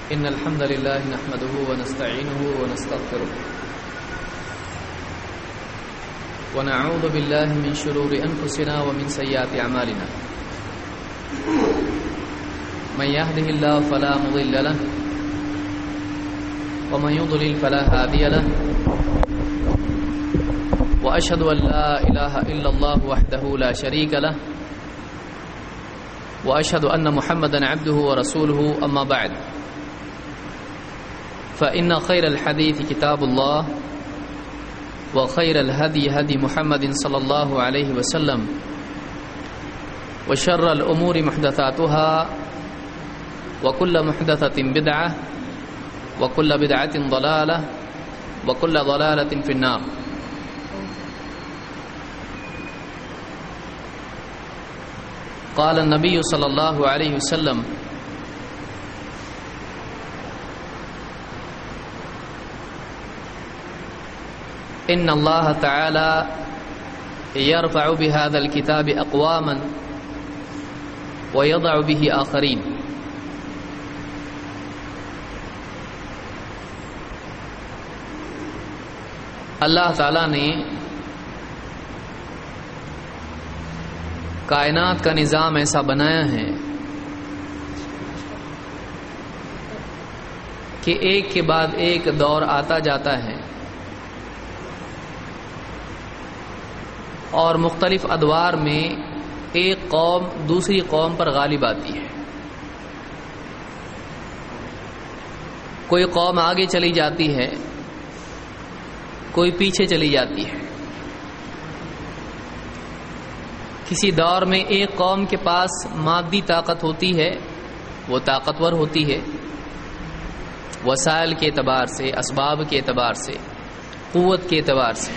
إن الحمد لله نحمده ونستعينه ونستغفره ونعوذ بالله من شرور أنفسنا ومن سيئات أعمالنا من يهده الله فلا مضل له ومن يضلل فلا هادي له وأشهد أن لا إله إلا الله وحده لا شريك له وأشهد أن محمدا عبده ورسوله أما بعد فإن خير الحديث كتاب الله وخير الهدي هدي محمد صلى الله عليه وسلم وشر الأمور محدثاتها وكل محدثة بدعة وكل بدعة ضلالة وكل ضلالة في النار. قال النبي صلى الله عليه وسلم إن الله تعالى يرفع بهذا الكتاب أقواما ويضع به آخرين. اللہ تعالیٰ نے کائنات کا نظام ایسا بنایا ہے کہ ایک کے بعد ایک دور آتا جاتا ہے اور مختلف ادوار میں ایک قوم دوسری قوم پر غالب آتی ہے. کوئی قوم آگے چلی جاتی ہے، کوئی پیچھے چلی جاتی ہے. کسی دور میں ایک قوم کے پاس مادی طاقت ہوتی ہے، وہ طاقتور ہوتی ہے وسائل کے اعتبار سے، اسباب کے اعتبار سے، قوت کے اعتبار سے.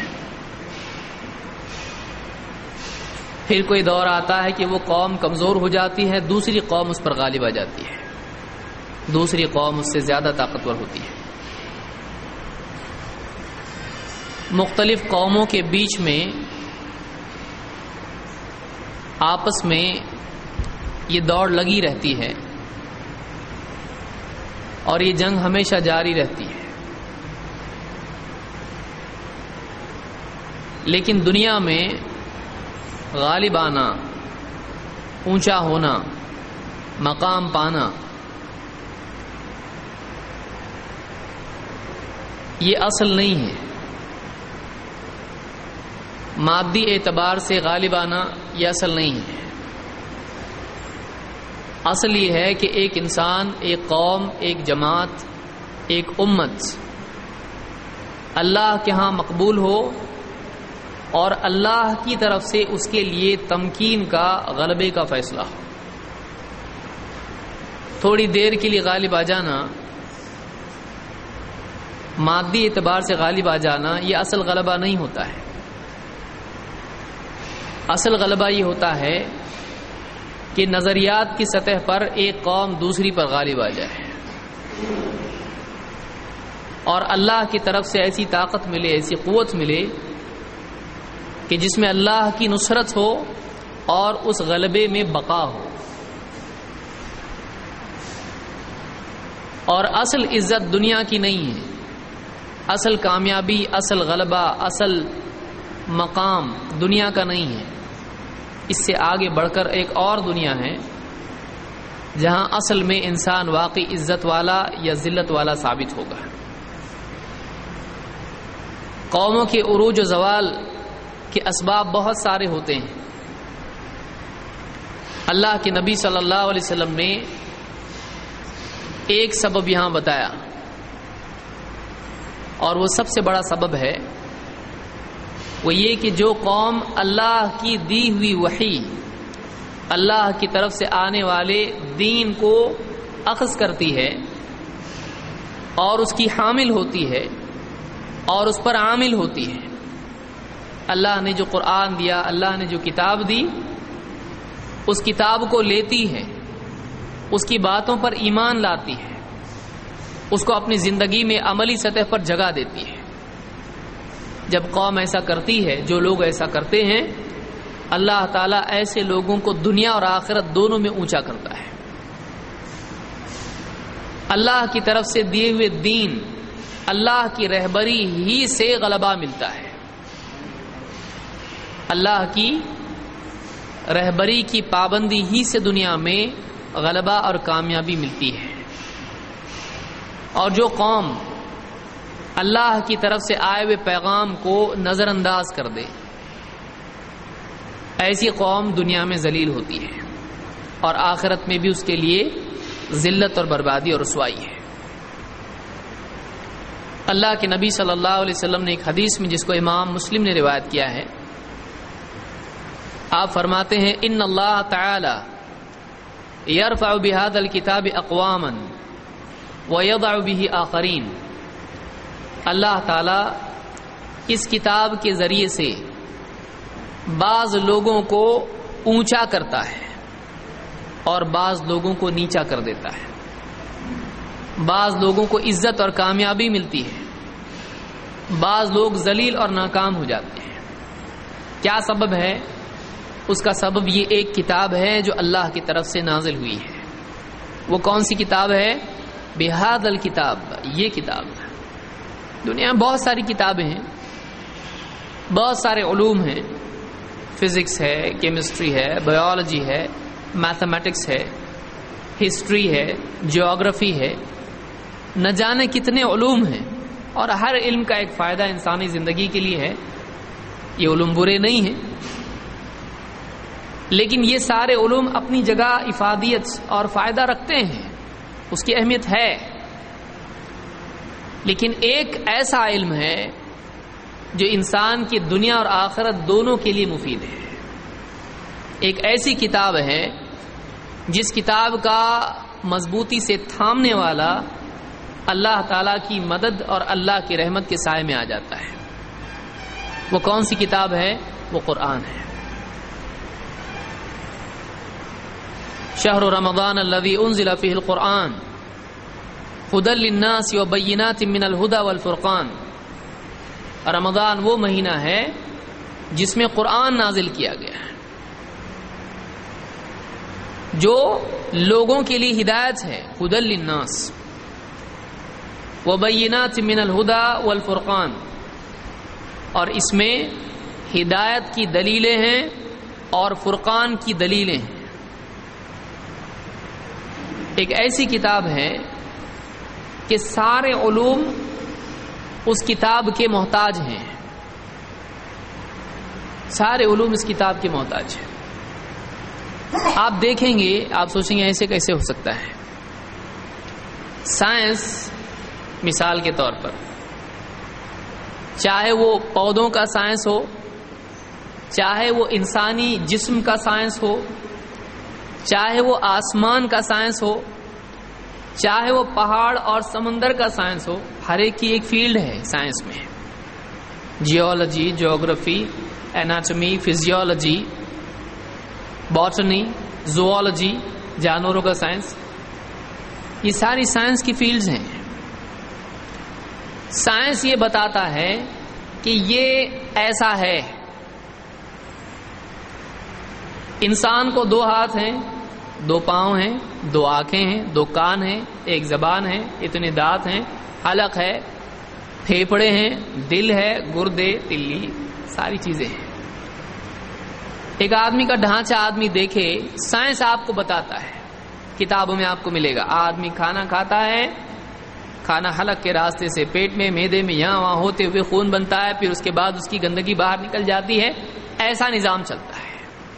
پھر کوئی دور آتا ہے کہ وہ قوم کمزور ہو جاتی ہے، دوسری قوم اس پر غالب آ جاتی ہے، دوسری قوم اس سے زیادہ طاقتور ہوتی ہے. مختلف قوموں کے بیچ میں آپس میں یہ دوڑ لگی رہتی ہے اور یہ جنگ ہمیشہ جاری رہتی ہے. لیکن دنیا میں غالب آنا، اونچا ہونا، مقام پانا، یہ اصل نہیں ہے. مادی اعتبار سے غالب آنا یہ اصل نہیں ہے. اصل یہ ہے کہ ایک انسان، ایک قوم، ایک جماعت، ایک امت اللہ کے ہاں مقبول ہو اور اللہ کی طرف سے اس کے لیے تمکین کا، غلبے کا فیصلہ ہو. تھوڑی دیر کے لیے غالب آ جانا، مادی اعتبار سے غالب آ جانا، یہ اصل غلبہ نہیں ہوتا ہے. اصل غلبہ یہ ہوتا ہے کہ نظریات کی سطح پر ایک قوم دوسری پر غالب آ جائے اور اللہ کی طرف سے ایسی طاقت ملے، ایسی قوت ملے کہ جس میں اللہ کی نصرت ہو اور اس غلبے میں بقا ہو. اور اصل عزت دنیا کی نہیں ہے، اصل کامیابی، اصل غلبہ، اصل مقام دنیا کا نہیں ہے. اس سے آگے بڑھ کر ایک اور دنیا ہے جہاں اصل میں انسان واقعی عزت والا یا ذلت والا ثابت ہوگا. قوموں کے عروج و زوال کے اسباب بہت سارے ہوتے ہیں. اللہ کے نبی صلی اللہ علیہ وسلم نے ایک سبب یہاں بتایا اور وہ سب سے بڑا سبب ہے، وہ یہ کہ جو قوم اللہ کی دی ہوئی وحی، اللہ کی طرف سے آنے والے دین کو اخذ کرتی ہے اور اس کی حامل ہوتی ہے اور اس پر عامل ہوتی ہے. اللہ نے جو قرآن دیا، اللہ نے جو کتاب دی، اس کتاب کو لیتی ہے، اس کی باتوں پر ایمان لاتی ہے، اس کو اپنی زندگی میں عملی سطح پر جگہ دیتی ہے. جب قوم ایسا کرتی ہے، جو لوگ ایسا کرتے ہیں، اللہ تعالیٰ ایسے لوگوں کو دنیا اور آخرت دونوں میں اونچا کرتا ہے. اللہ کی طرف سے دیے ہوئے دین، اللہ کی رہبری ہی سے غلبہ ملتا ہے، اللہ کی رہبری کی پابندی ہی سے دنیا میں غلبہ اور کامیابی ملتی ہے۔ اور جو قوم اللہ کی طرف سے آئے ہوئے پیغام کو نظر انداز کر دے، ایسی قوم دنیا میں ذلیل ہوتی ہے اور آخرت میں بھی اس کے لیے ذلت اور بربادی اور رسوائی ہے۔ اللہ کے نبی صلی اللہ علیہ وسلم نے ایک حدیث میں، جس کو امام مسلم نے روایت کیا ہے، آپ فرماتے ہیں ان اللہ تعالی یرفع بهذا الكتاب اقواما ویضع به آخرین، اللہ تعالی اس کتاب کے ذریعے سے بعض لوگوں کو اونچا کرتا ہے اور بعض لوگوں کو نیچا کر دیتا ہے، بعض لوگوں کو عزت اور کامیابی ملتی ہے، بعض لوگ ذلیل اور ناکام ہو جاتے ہیں۔ کیا سبب ہے؟ اس کا سبب یہ ایک کتاب ہے جو اللہ کی طرف سے نازل ہوئی ہے۔ وہ کون سی کتاب ہے؟ بہذا الکتاب، یہ کتاب ہے۔ دنیا میں بہت ساری کتابیں ہیں، بہت سارے علوم ہیں، فزکس ہے، کیمسٹری ہے، بایولوجی ہے، میتھمیٹکس ہے، ہسٹری ہے، جیوگرافی ہے، نہ جانے کتنے علوم ہیں، اور ہر علم کا ایک فائدہ انسانی زندگی کے لیے ہے۔ یہ علوم برے نہیں ہیں، لیکن یہ سارے علوم اپنی جگہ افادیت اور فائدہ رکھتے ہیں، اس کی اہمیت ہے۔ لیکن ایک ایسا علم ہے جو انسان کی دنیا اور آخرت دونوں کے لیے مفید ہے۔ ایک ایسی کتاب ہے جس کتاب کا مضبوطی سے تھامنے والا اللہ تعالیٰ کی مدد اور اللہ کی رحمت کے سائے میں آ جاتا ہے۔ وہ کون سی کتاب ہے؟ وہ قرآن ہے۔ شہر رمضان الذی انزل فیہ القرآن ھدی للناس وبینات من الھدی والفرقان، رمضان وہ مہینہ ہے جس میں قرآن نازل کیا گیا ہے، جو لوگوں کے لیے ہدایت ہے، ھدی للناس وبینات من الھدی والفرقان، اور اس میں ہدایت کی دلیلیں ہیں اور فرقان کی دلیلیں ہیں۔ ایک ایسی کتاب ہے کہ سارے علوم اس کتاب کے محتاج ہیں، سارے علوم اس کتاب کے محتاج ہیں۔ آپ دیکھیں گے، آپ سوچیں گے ایسے کیسے ہو سکتا ہے؟ سائنس مثال کے طور پر، چاہے وہ پودوں کا سائنس ہو، چاہے وہ انسانی جسم کا سائنس ہو، چاہے وہ آسمان کا سائنس ہو، چاہے وہ پہاڑ اور سمندر کا سائنس ہو، ہر ایک کی ایک فیلڈ ہے سائنس میں۔ Geology, geography, anatomy, physiology, botany, zoology, جانوروں کا سائنس، یہ ساری سائنس کی فیلڈز ہیں۔ سائنس یہ بتاتا ہے کہ یہ ایسا ہے، انسان کو 2 ہاتھ ہیں، 2 پاؤں ہیں، 2 آنکھیں ہیں، 2 کان ہیں، 1 زبان ہے، اتنے دانت ہیں، حلق ہے، پھیپھڑے ہیں، دل ہے، گردے، تلی، ساری چیزیں ہیں۔ ایک آدمی کا ڈھانچہ آدمی دیکھے، سائنس آپ کو بتاتا ہے، کتابوں میں آپ کو ملے گا۔ آدمی کھانا کھاتا ہے، کھانا حلق کے راستے سے پیٹ میں، معدے میں، یہاں وہاں ہوتے ہوئے خون بنتا ہے، پھر اس کے بعد اس کی گندگی باہر نکل جاتی ہے، ایسا نظام چلتا ہے۔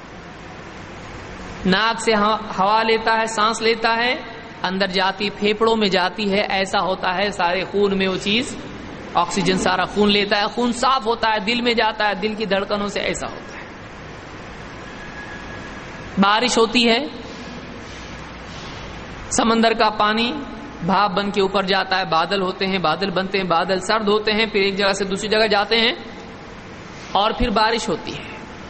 ناک سے ہوا لیتا ہے، سانس لیتا ہے، اندر جاتی پھیپھڑوں میں جاتی ہے، ایسا ہوتا ہے، سارے خون میں وہ چیز آکسیجن سارا خون لیتا ہے، خون صاف ہوتا ہے، دل میں جاتا ہے، دل کی دھڑکنوں سے ایسا ہوتا ہے۔ بارش ہوتی ہے، سمندر کا پانی بھاپ بن کے اوپر جاتا ہے، بادل ہوتے ہیں، بادل بنتے ہیں، بادل سرد ہوتے ہیں، پھر ایک جگہ سے دوسری جگہ جاتے ہیں، اور پھر بارش ہوتی ہے۔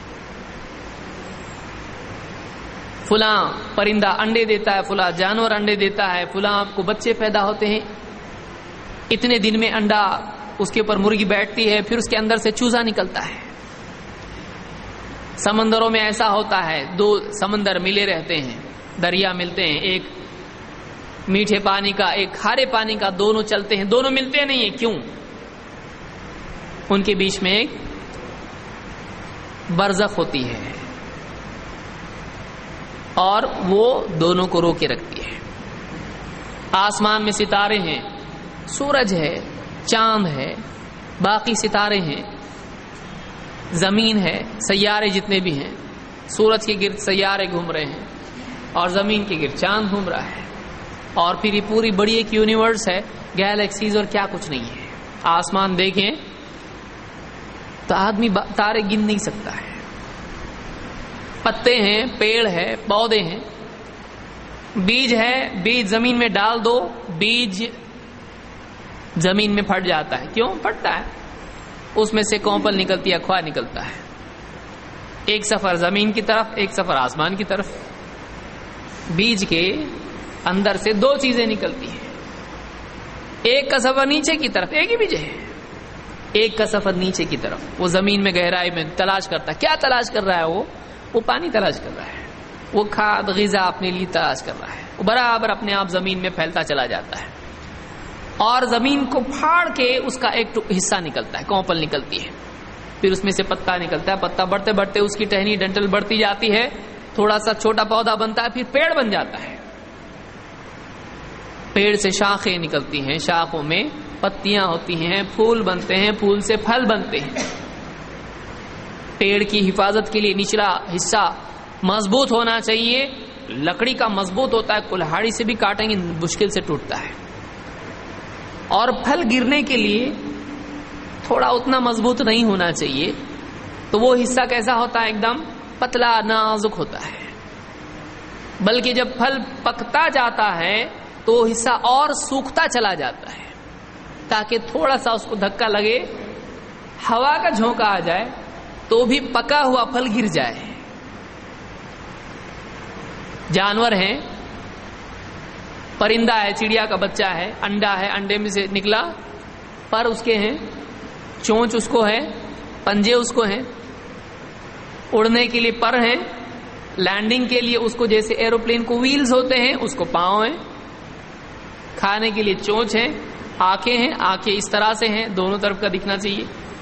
فلاں پرندہ انڈے دیتا ہے، فلاں جانور انڈے دیتا ہے، فلاں آپ کو بچے پیدا ہوتے ہیں، اتنے دن میں انڈا اس کے اوپر مرغی بیٹھتی ہے، پھر اس کے اندر سے چوزا نکلتا ہے۔ سمندروں میں ایسا ہوتا ہے، 2 سمندر ملے رہتے ہیں، دریا ملتے ہیں، ایک میٹھے پانی کا ایک کھارے پانی کا، دونوں چلتے ہیں، دونوں ملتے نہیں ہیں، کیوں؟ ان کے بیچ میں ایک برزخ ہوتی ہے اور وہ دونوں کو روکے رکھتی ہے۔ آسمان میں ستارے ہیں، سورج ہے، چاند ہے، باقی ستارے ہیں، زمین ہے، سیارے جتنے بھی ہیں، سورج کے گرد سیارے گھوم رہے ہیں اور زمین کے گرد چاند گھوم رہا ہے، اور پھر یہ پوری بڑی ایک یونیورس ہے، گیلیکسیز اور کیا کچھ نہیں ہے۔ آسمان دیکھیں تو آدمی تارے گن نہیں سکتا ہے، پتے ہیں، پیڑ ہے، پودے ہیں، بیج ہے، بیج زمین میں ڈال دو، بیج زمین میں پھٹ جاتا ہے۔ کیوں پھٹتا ہے؟ اس میں سے کونپل نکلتی ہے، اخوا نکلتا ہے، ایک سفر زمین کی طرف، ایک سفر آسمان کی طرف۔ بیج کے اندر سے دو چیزیں نکلتی ہیں، ایک کا سفر نیچے کی طرف، ایک ہی بیج ہے، ایک کا سفر نیچے کی طرف، وہ زمین میں گہرائی میں تلاش کرتا ہے۔ کیا تلاش کر رہا ہے؟ وہ پانی تلاش کر رہا ہے، وہ کھاد غذا اپنے لیے تلاش کر رہا ہے، وہ برابر اپنے آپ زمین میں پھیلتا چلا جاتا ہے، اور زمین کو پھاڑ کے اس کا ایک حصہ نکلتا ہے، کونپل نکلتی ہے، پھر اس میں سے پتا نکلتا ہے، پتا بڑھتے بڑھتے اس کی ٹہنی ڈنٹل بڑھتی جاتی ہے، تھوڑا سا چھوٹا پودا بنتا ہے، پھر پیڑ بن جاتا ہے، پیڑ سے شاخیں نکلتی ہیں، شاخوں میں پتیاں ہوتی ہیں، پھول بنتے ہیں، پھول سے پھل بنتے ہیں۔ پیڑ کی حفاظت کے لیے نچلا حصہ مضبوط ہونا چاہیے، لکڑی کا مضبوط ہوتا ہے، کلہاڑی سے بھی کاٹیں گے مشکل سے ٹوٹتا ہے، اور پھل گرنے کے لیے تھوڑا اتنا مضبوط نہیں ہونا چاہیے، تو وہ حصہ کیسا ہوتا ہے؟ ایک دم پتلا نازک ہوتا ہے، بلکہ جب پھل پکتا جاتا ہے تو وہ حصہ اور سوکھتا چلا جاتا ہے، تاکہ تھوڑا سا اس کو دھکا لگے، ہوا کا جھونکا آ جائے تو بھی پکا ہوا پھل گر جائے۔ جانور ہیں، پرندہ ہے، چڑیا کا بچہ ہے، انڈا ہے، انڈے میں سے نکلا، پر اس کے ہیں، چونچ اس کو ہے، پنجے اس کو ہیں، اڑنے کے لیے پر ہیں، لینڈنگ کے لیے اس کو جیسے ایروپلین کو ویلز ہوتے ہیں اس کو پاؤں ہیں، کھانے کے لیے چونچ ہے، آنکھیں ہیں، آنکھیں اس طرح سے ہیں، دونوں طرف کا دکھنا چاہیے،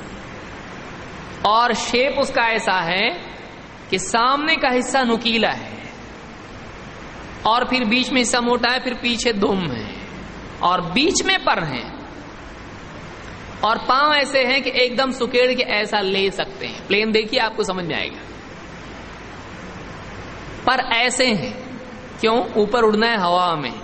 اور شیپ اس کا ایسا ہے کہ سامنے کا حصہ نکیلا ہے اور پھر بیچ میں حصہ موٹا ہے، پھر پیچھے دم ہے اور بیچ میں پر ہیں، اور پاؤں ایسے ہیں کہ ایک دم سکیڑ کے ایسا لے سکتے ہیں۔ پلین دیکھیے آپ کو سمجھ میں آئے گا، پر ایسے ہیں، کیوں؟ اوپر اڑنا ہے ہوا میں،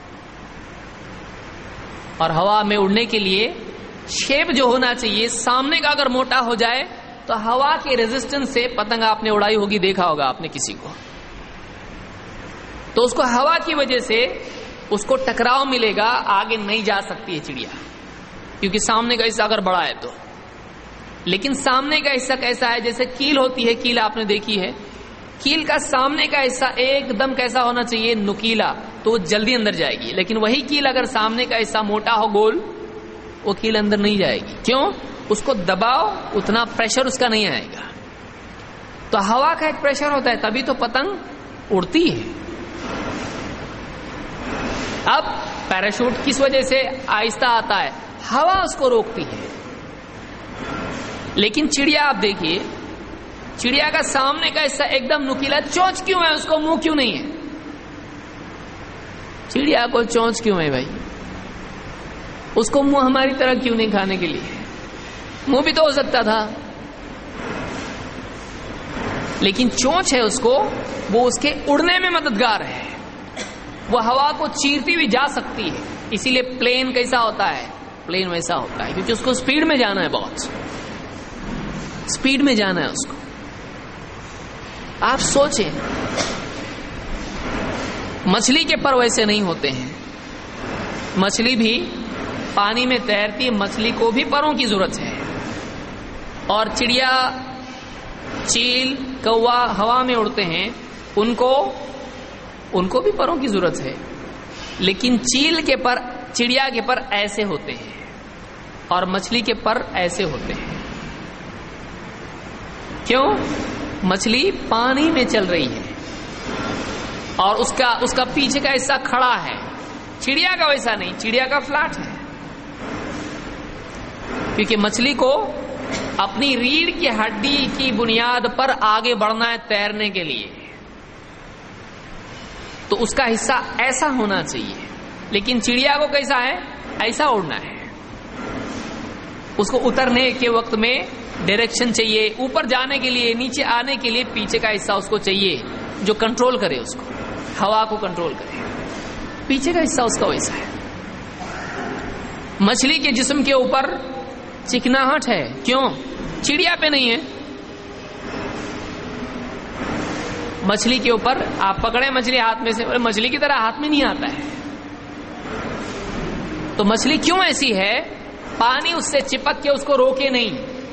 اور ہوا میں اڑنے کے لیے شیپ جو ہونا چاہیے، سامنے کا اگر موٹا ہو جائے تو ہوا کے ریزسٹنس سے، پتنگ آپ نے اڑائی ہوگی، دیکھا ہوگا آپ نے کسی کو، تو اس کو ہوا کی وجہ سے اس کو ٹکراؤ ملے گا، آگے نہیں جا سکتی ہے چڑیا، کیونکہ سامنے کا حصہ اگر بڑا ہے تو۔ لیکن سامنے کا حصہ کیسا ہے؟ جیسے کیل ہوتی ہے، کیل آپ نے دیکھی ہے، کیل کا سامنے کا حصہ ایک دم کیسا ہونا چاہیے؟ نکیلا، تو وہ جلدی اندر جائے گی، لیکن وہی کیل اگر سامنے کا حصہ موٹا ہو، گول، وہ کیل اندر نہیں جائے گی، کیوں؟ اس کو دباؤ، اتنا پریشر اس کا نہیں آئے گا، تو ہوا کا ایک پریشر ہوتا ہے، تبھی تو پتنگ اڑتی ہے۔ اب پیراشوٹ کس وجہ سے آہستہ آتا ہے؟ ہوا اس کو روکتی ہے، لیکن چڑیا آپ دیکھیے، چڑیا کا سامنے کا حصہ ایک دم نکیلا، چونچ کیوں ہے اس کو؟ منہ کیوں نہیں ہے؟ چڑیا کو چونچ کیوں ہے بھائی؟ اس کو منہ ہماری طرح کیوں نہیں کھانے کے لیے؟ منہ بھی تو ہو سکتا تھا، لیکن چونچ ہے اس کو، وہ اس کے اڑنے میں مددگار ہے، وہ ہوا کو چیرتی ہوئی جا سکتی ہے، اسی لیے پلین کیسا ہوتا ہے؟ پلین ویسا ہوتا ہے کیونکہ اس کو سپیڈ میں جانا ہے، بہت سپیڈ میں جانا ہے اس کو۔ آپ سوچیں، مچھلی کے پر ویسے نہیں ہوتے ہیں، مچھلی بھی پانی میں تیرتی، مچھلی کو بھی پروں کی ضرورت ہے، اور چڑیا، چیل، کوا ہوا میں اڑتے ہیں، ان کو بھی پروں کی ضرورت ہے، لیکن چیل کے پر، چڑیا کے پر ایسے ہوتے ہیں اور مچھلی کے پر ایسے ہوتے ہیں۔ کیوں؟ مچھلی پانی میں چل رہی ہے اور اس کا پیچھے کا حصہ کھڑا ہے، चिड़िया का वैसा नहीं, चिड़िया का फ्लैट है, क्योंकि मछली को अपनी रीढ़ की हड्डी की बुनियाद पर आगे बढ़ना है तैरने के लिए, तो उसका हिस्सा ऐसा होना चाहिए। लेकिन चिड़िया को कैसा है, ऐसा उड़ना है। उसको उतरने के वक्त में डायरेक्शन चाहिए, ऊपर जाने के लिए, नीचे आने के लिए पीछे का हिस्सा उसको चाहिए जो कंट्रोल करे, उसको हवा को कंट्रोल करे, पीछे का हिस्सा उसका वैसा है। मछली के जिस्म के ऊपर चिकनाहट है, क्यों? चिड़िया पे नहीं है। मछली के ऊपर आप पकड़े मछली हाथ में से, मछली की तरह हाथ में नहीं आता है। तो मछली क्यों ऐसी है? पानी उससे चिपक के उसको रोके नहीं,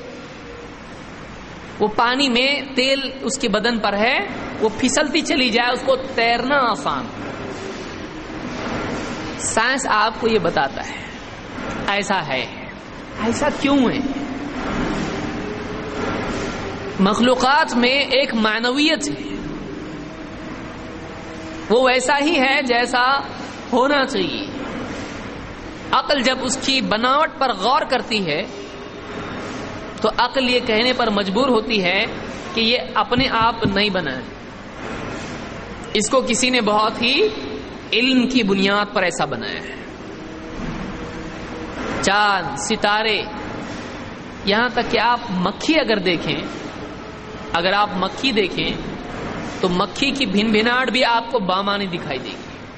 वो पानी में तेल उसके बदन पर है, वो फिसलती चली जाए, उसको तैरना आसान। साइंस आपको ये बताता है ऐसा है। ऐसा क्यों है? मखलूकात में एक मानवियत है, वो वैसा ही है जैसा होना चाहिए। अक्ल जब उसकी बनावट पर गौर करती है तो अक्ल ये कहने पर मजबूर होती है कि ये अपने आप नहीं बना है, इसको किसी ने बहुत ही इल्म की बुनियाद पर ऐसा बनाया है। चांद, सितारे, यहां तक कि आप मक्खी अगर देखें, अगर आप मक्खी देखें तो मक्खी की भिनभिनाहट भी आपको बामानी दिखाई देगी।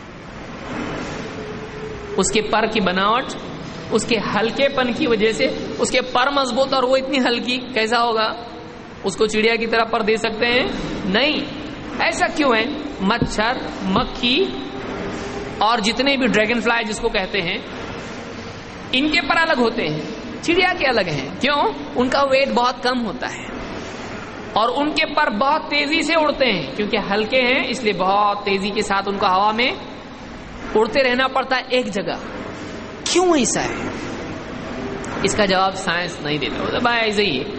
उसके पर की बनावट, उसके हल्केपन की वजह से, उसके पर मजबूत और वो इतनी हल्की, कैसा होगा? उसको चिड़िया की तरह पर दे सकते हैं? नहीं। ऐसा क्यों है? मच्छर, मक्खी और जितने भी ड्रैगन फ्लाई जिसको कहते हैं, इनके पर अलग होते हैं, चिड़िया के अलग हैं। क्यों? उनका वेट बहुत कम होता है और उनके पर बहुत तेजी से उड़ते हैं, क्योंकि हल्के हैं इसलिए बहुत तेजी के साथ उनको हवा में उड़ते रहना पड़ता है एक जगह। क्यों ऐसा है? इसका जवाब साइंस नहीं देता, भाई ऐसे ही है।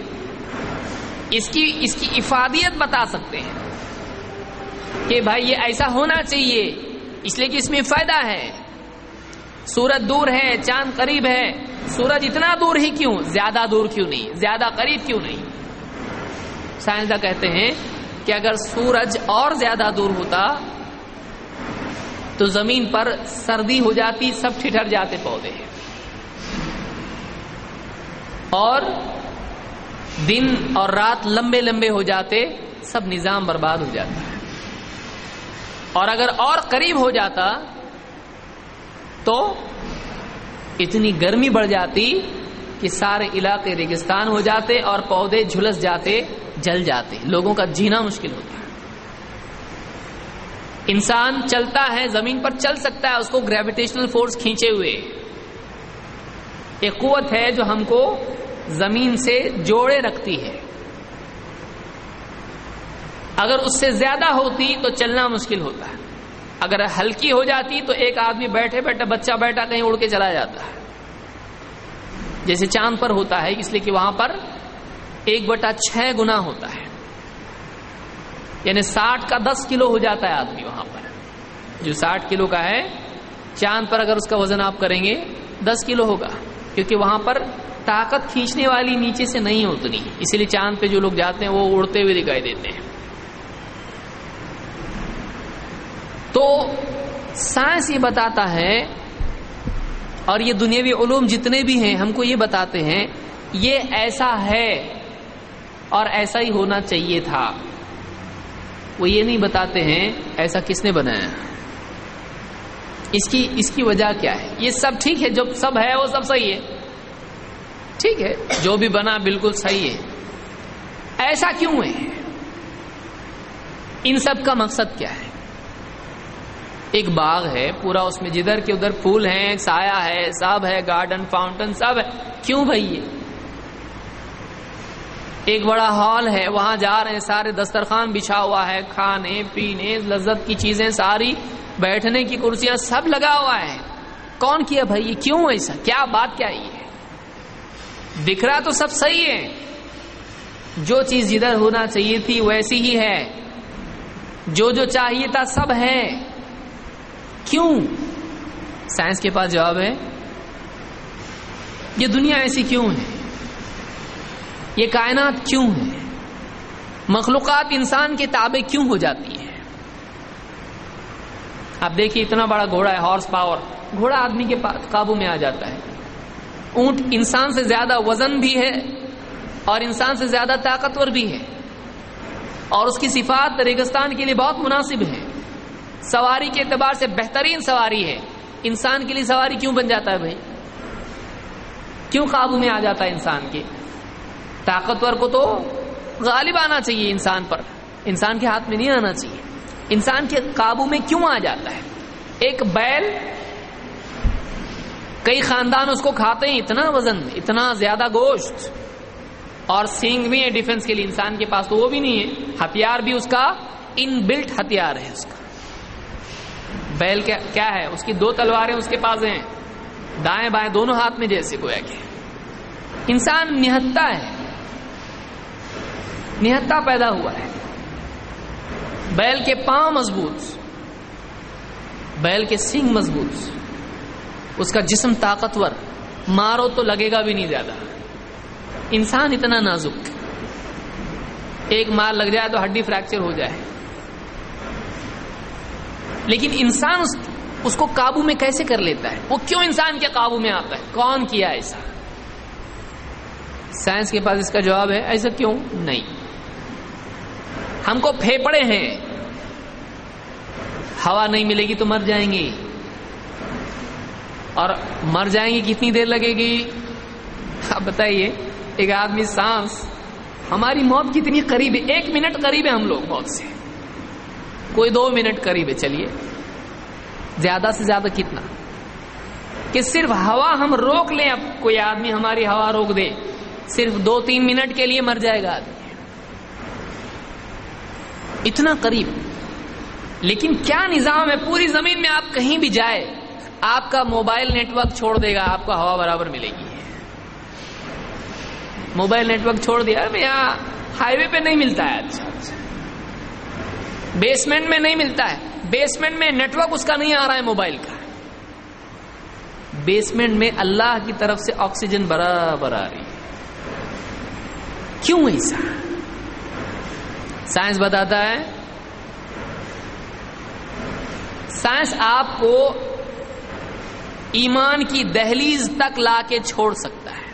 इसकी इफादियत बता सकते हैं कि भाई ये ऐसा होना चाहिए इसलिए कि इसमें फायदा है। सूरज दूर है, चांद करीब है, सूरज इतना दूर ही क्यों, ज्यादा दूर क्यों नहीं, ज्यादा करीब क्यों नहीं? साइंसदान कहते हैं कि अगर सूरज और ज्यादा दूर होता तो जमीन पर सर्दी हो जाती, सब ठिठर जाते पौधे, और दिन और रात लंबे लंबे हो जाते, सब निजाम बर्बाद हो जाता है। और अगर और करीब हो जाता तो इतनी गर्मी बढ़ जाती कि सारे इलाके रेगिस्तान हो जाते और पौधे झुलस जाते, जल जाते, लोगों का जीना मुश्किल होता। इंसान चलता है, जमीन पर चल सकता है, उसको ग्रेविटेशनल फोर्स खींचे हुए, एक कुव्वत है जो हमको जमीन से जोड़े रखती है। अगर उससे ज्यादा होती तो चलना मुश्किल होता है। अगर हल्की हो जाती तो एक आदमी बैठे बैठे, बच्चा बैठा कहीं उड़ के चला जाता है, जैसे चांद पर होता है, इसलिए कि वहां पर 1/6 गुना होता है, यानी 60 का 10 किलो हो जाता है आदमी वहां पर। जो 60 किलो का है, चांद पर अगर उसका वजन आप करेंगे 10 किलो होगा, क्योंकि वहां पर ताकत खींचने वाली नीचे से नहीं उतनी, इसीलिए चांद पे जो लोग जाते हैं वो उड़ते हुए दिखाई देते हैं। तो साइंस ये बताता है, और ये दुनियावी उलूम जितने भी हैं हमको ये बताते हैं, ये ऐसा है और ऐसा ही होना चाहिए था। वो ये नहीं बताते हैं ऐसा किसने बनाया, इसकी वजह क्या है। ये सब ठीक है, जो सब है वो सब सही है, ठीक है, जो भी बना बिल्कुल सही है। ऐसा क्यों है? इन सब का मकसद क्या है? एक बाग है पूरा, उसमें जिधर के उधर फूल हैं, साया है, सब है, गार्डन, फाउंटेन सब है, क्यों भाई? ये एक बड़ा हॉल है, वहां जा रहे हैं, सारे दस्तरखान बिछा हुआ है, खाने पीने लज्जत की चीजें सारी, बैठने की कुर्सियां सब लगा हुआ है। कौन किया भाई ये? क्यों ऐसा? क्या बात क्या है? दिख रहा तो सब सही है, जो चीज जिधर होना चाहिए थी वैसी ही है, जो जो चाहिए था सब है। क्यों? سائنس کے پاس جواب ہے یہ دنیا ایسی کیوں ہے، یہ کائنات کیوں ہے، مخلوقات انسان کے تابع کیوں ہو جاتی ہے۔ اب دیکھیے اتنا بڑا گھوڑا ہے، ہارس پاور، گھوڑا آدمی کے قابو میں آ جاتا ہے۔ اونٹ انسان سے زیادہ وزن بھی ہے اور انسان سے زیادہ طاقتور بھی ہے، اور اس کی صفات ریگستان کے لیے بہت مناسب ہے، سواری کے اعتبار سے بہترین سواری ہے۔ انسان کے لیے سواری کیوں بن جاتا ہے بھائی؟ کیوں قابو میں آ جاتا ہے انسان کے؟ طاقتور کو تو غالب آنا چاہیے انسان پر، انسان کے ہاتھ میں نہیں آنا چاہیے۔ انسان کے قابو میں کیوں آ جاتا ہے؟ ایک بیل، کئی خاندان اس کو کھاتے ہیں، اتنا وزن، اتنا زیادہ گوشت، اور سینگ بھی ہے ڈیفنس کے لیے، انسان کے پاس تو وہ بھی نہیں ہے، ہتھیار بھی اس کا ان بلٹ ہتھیار ہے اس کا۔ بیل کیا ہے؟ اس کی 2 تلواریں اس کے پاس ہیں، دائیں بائیں دونوں ہاتھ میں، جیسے گویا کہ انسان نہتا ہے، نہتا پیدا ہوا ہے۔ بیل کے پاؤں مضبوط، بیل کے سینگ مضبوط، اس کا جسم طاقتور، مارو تو لگے گا بھی نہیں زیادہ۔ انسان اتنا نازک، ایک مار لگ جائے تو ہڈی فریکچر ہو جائے، لیکن انسان اس کو قابو میں کیسے کر لیتا ہے؟ وہ کیوں انسان کے قابو میں آتا ہے؟ کون کیا ایسا؟ سائنس کے پاس اس کا جواب ہے ایسا کیوں نہیں۔ ہم کو پھیپڑے ہیں، ہوا نہیں ملے گی تو مر جائیں گے، اور مر جائیں گے کتنی دیر لگے گی؟ آپ بتائیے، ایک آدمی سانس، ہماری موت کتنی قریب ہے؟ 1 منٹ قریب ہے ہم لوگ موت سے، کوئی 2 منٹ قریب ہے، چلیے زیادہ سے زیادہ کتنا کہ صرف ہوا ہم روک لیں، اب کوئی آدمی ہماری ہوا روک دے، صرف 2-3 منٹ کے لیے مر جائے گا آدمی، اتنا قریب۔ لیکن کیا نظام ہے پوری زمین میں؟ آپ کہیں بھی جائے، آپ کا موبائل نیٹ ورک چھوڑ دے گا، آپ کو ہوا برابر ملے گی۔ موبائل نیٹ ورک چھوڑ دیا، یہاں ہائی وے پہ نہیں ملتا ہے، اچھا بیسمنٹ میں نہیں ملتا ہے، بیسمنٹ میں نیٹ ورک اس کا نہیں آ رہا ہے موبائل کا، بیسمنٹ میں اللہ کی طرف سے آکسیجن برابر آ رہی ہے۔ کیوں ایسا؟ سائنس بتاتا ہے، سائنس آپ کو ایمان کی دہلیز تک لا کے چھوڑ سکتا ہے۔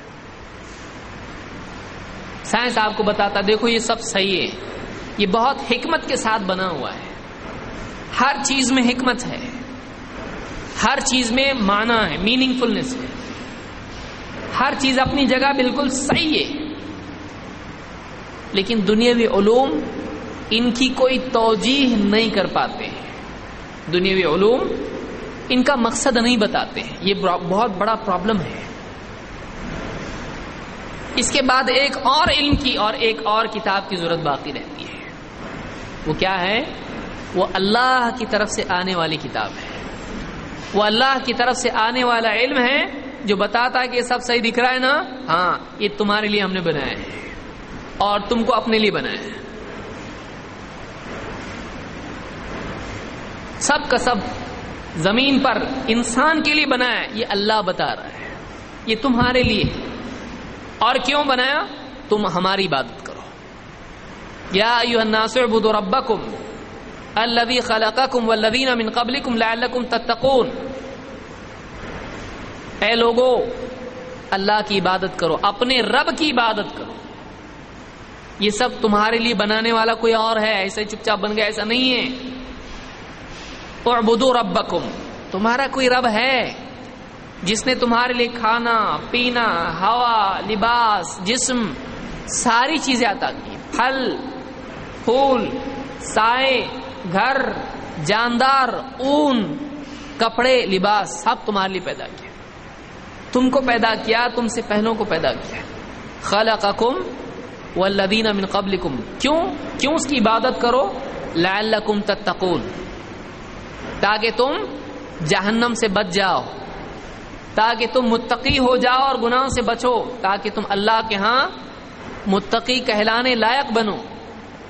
سائنس آپ کو بتاتا دیکھو یہ سب صحیح ہے، یہ بہت حکمت کے ساتھ بنا ہوا ہے، ہر چیز میں حکمت ہے، ہر چیز میں معنی ہے، میننگ فلنس ہے، ہر چیز اپنی جگہ بالکل صحیح ہے۔ لیکن دنیاوی علوم ان کی کوئی توجیح نہیں کر پاتے ہیں، دنیاوی علوم ان کا مقصد نہیں بتاتے ہیں، یہ بہت بڑا پرابلم ہے۔ اس کے بعد ایک اور علم کی اور ایک اور کتاب کی ضرورت باقی رہتی ہے، وہ کیا ہے؟ وہ اللہ کی طرف سے آنے والی کتاب ہے، وہ اللہ کی طرف سے آنے والا علم ہے جو بتاتا ہے کہ یہ سب صحیح دکھ رہا ہے نا، ہاں یہ تمہارے لیے ہم نے بنایا ہے اور تم کو اپنے لیے بنایا ہے، سب کا سب زمین پر انسان کے لیے بنایا ہے، یہ اللہ بتا رہا ہے یہ تمہارے لیے۔ اور کیوں بنایا؟ تم ہماری عبادت کرو۔ یا ایھا الناس اعبدوا ربکم الذی خلقکم والذین من قبلکم لعلکم تتقون، اے لوگو اللہ کی عبادت کرو، اپنے رب کی عبادت کرو، یہ سب تمہارے لیے بنانے والا کوئی اور ہے، ایسے چپ چاپ بن گیا ایسا نہیں ہے۔ اعبدوا ربکم، تمہارا کوئی رب ہے جس نے تمہارے لیے کھانا پینا، ہوا، لباس، جسم، ساری چیزیں عطا کی، پھل پھول، سائے، گھر، جاندار، اون، کپڑے، لباس، سب تمہارے لیے پیدا کیا، تم کو پیدا کیا، تم سے پہلوں کو پیدا کیا۔ خلقکم والذین من قبلکم، کیوں اس کی عبادت کرو؟ لعلکم تتقون، تاکہ تم جہنم سے بچ جاؤ، تاکہ تم متقی ہو جاؤ اور گناہوں سے بچو، تاکہ تم اللہ کے ہاں متقی کہلانے لائق بنو۔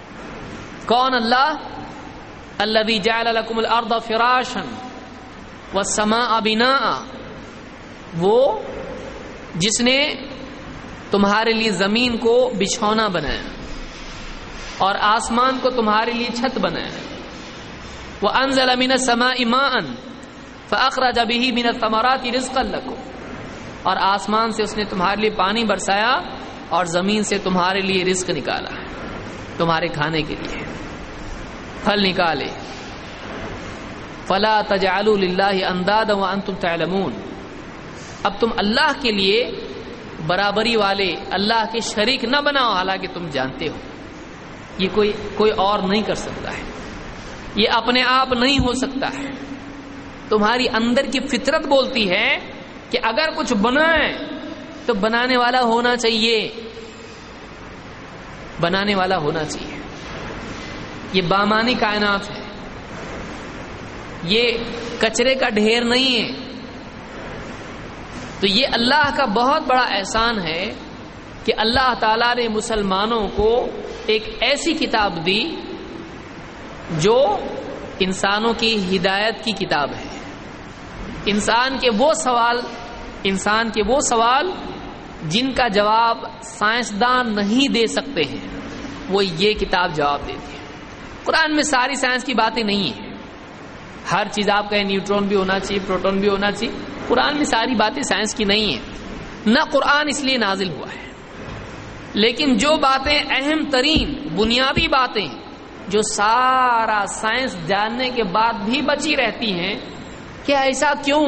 کون اللہ؟ الذی جعل لکم الارض فراشا، والسماء بناء، وہ جس نے تمہارے لیے زمین کو بچھونا بنایا اور آسمان کو تمہارے لیے چھت بنایا. وانزل من السماء ماء فاخرج به من الثمرات رزقا لكم، اور آسمان سے اس نے تمہارے لیے پانی برسایا اور زمین سے تمہارے لیے رزق نکالا تمہارے کھانے کے لیے، پھل نکالے. فلا تجعلوا للہ اندادا وانتم تعلمون، اب تم اللہ کے لیے برابری والے اللہ کے شریک نہ بناؤ حالانکہ تم جانتے ہو یہ کوئی اور نہیں کر سکتا ہے، یہ اپنے آپ نہیں ہو سکتا ہے. تمہاری اندر کی فطرت بولتی ہے کہ اگر کچھ بنائے تو بنانے والا ہونا چاہیے، بنانے والا ہونا چاہیے. یہ بامانی کائنات ہے، یہ کچرے کا ڈھیر نہیں ہے. تو یہ اللہ کا بہت بڑا احسان ہے کہ اللہ تعالیٰ نے مسلمانوں کو ایک ایسی کتاب دی جو انسانوں کی ہدایت کی کتاب ہے. انسان کے وہ سوال جن کا جواب سائنسدان نہیں دے سکتے ہیں وہ یہ کتاب جواب دیتی ہے. قرآن میں ساری سائنس کی باتیں نہیں ہیں، ہر چیز آپ کہیں نیوٹرون بھی ہونا چاہیے، پروٹون بھی ہونا چاہیے، قرآن میں ساری باتیں سائنس کی نہیں ہیں، نہ قرآن اس لیے نازل ہوا ہے. لیکن جو باتیں اہم ترین بنیادی باتیں جو سارا سائنس جاننے کے بعد بھی بچی رہتی ہیں کہ ایسا کیوں،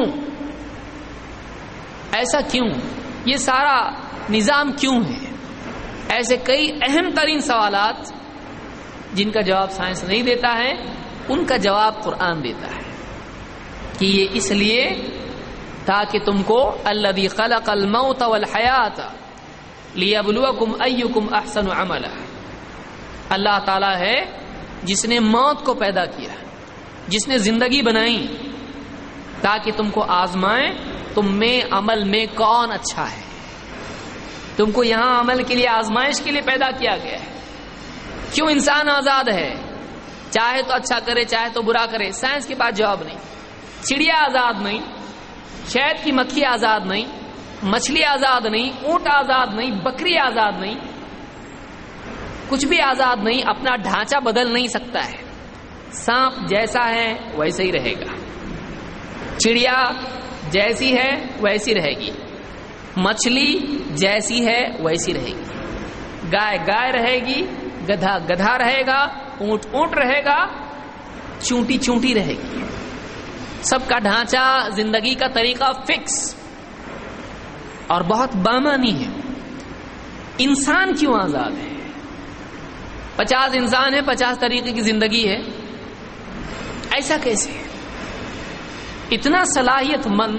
یہ سارا نظام کیوں ہے، ایسے کئی اہم ترین سوالات جن کا جواب سائنس نہیں دیتا ہے ان کا جواب قرآن دیتا ہے کہ یہ اس لیے تاکہ تم کو الذی خلق الموت والحیات لیبلوکم ایکم احسن عملا، اللہ تعالی ہے جس نے موت کو پیدا کیا، جس نے زندگی بنائی تاکہ تم کو آزمائے تم میں عمل میں کون اچھا ہے. تم کو یہاں عمل کے لیے آزمائش کے لیے پیدا کیا گیا ہے. کیوں انسان آزاد ہے، چاہے تو اچھا کرے چاہے تو برا کرے، سائنس کے پاس جواب نہیں. چڑیا آزاد نہیں، شہد کی مکھی آزاد نہیں، مچھلی آزاد نہیں، اونٹ آزاد نہیں، بکری آزاد نہیں، کچھ بھی آزاد نہیں، اپنا ڈھانچہ بدل نہیں سکتا ہے. سانپ جیسا ہے ویسے ہی رہے گا، چڑیا جیسی ہے ویسی رہے گی، مچھلی جیسی ہے ویسی رہے گی، گائے رہے گی، گدھا رہے گا، اونٹ رہے گا، چونٹی رہے گی. سب کا ڈھانچہ زندگی کا طریقہ فکس اور بہت بامانی ہے. انسان کیوں آزاد ہے؟ 50 انسان ہے، 50 طریقے کی زندگی ہے، ایسا کیسے؟ اتنا صلاحیت مند،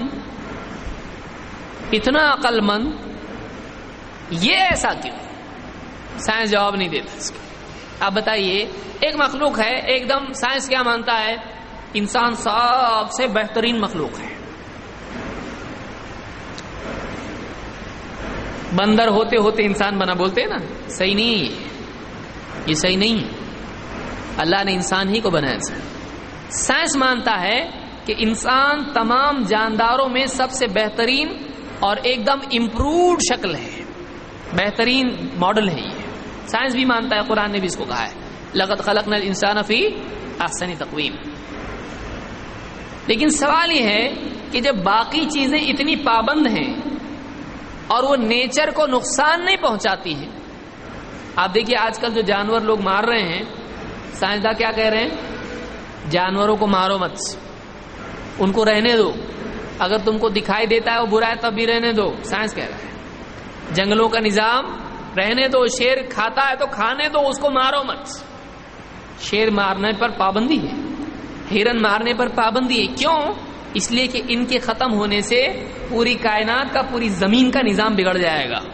اتنا عقل مند، یہ ایسا کیوں؟ سائنس جواب نہیں دیتا اس کو. آپ بتائیے، ایک مخلوق ہے ایک دم، سائنس کیا مانتا ہے؟ انسان سب سے بہترین مخلوق ہے. بندر ہوتے ہوتے انسان بنا، بولتے ہیں نا، صحیح نہیں ہے یہ صحیح نہیں ہے. اللہ نے انسان ہی کو بنایا. سائنس مانتا ہے کہ انسان تمام جانداروں میں سب سے بہترین اور ایک دم امپرووڈ شکل ہے، بہترین ماڈل ہے. یہ سائنس بھی مانتا ہے، قرآن نے بھی اس کو کہا ہے لقد خلقنا الانسان فی احسن تقویم. لیکن سوال یہ ہے کہ جب باقی چیزیں اتنی پابند ہیں اور وہ نیچر کو نقصان نہیں پہنچاتی ہیں. آپ دیکھیے آج کل جو جانور لوگ مار رہے ہیں، سائنسداں کیا کہہ رہے ہیں؟ جانوروں کو مارو مت، ان کو رہنے دو، اگر تم کو دکھائی دیتا ہے وہ برا ہے تب بھی رہنے دو. سائنس کہہ رہا ہے جنگلوں کا نظام رہنے دو، شیر کھاتا ہے تو کھانے دو، اس کو مارو مت. شیر مارنے پر پابندی ہے، ہرن مارنے پر پابندی ہے. کیوں؟ اس لیے کہ ان کے ختم ہونے سے پوری کائنات کا، پوری زمین کا نظام بگڑ جائے گا.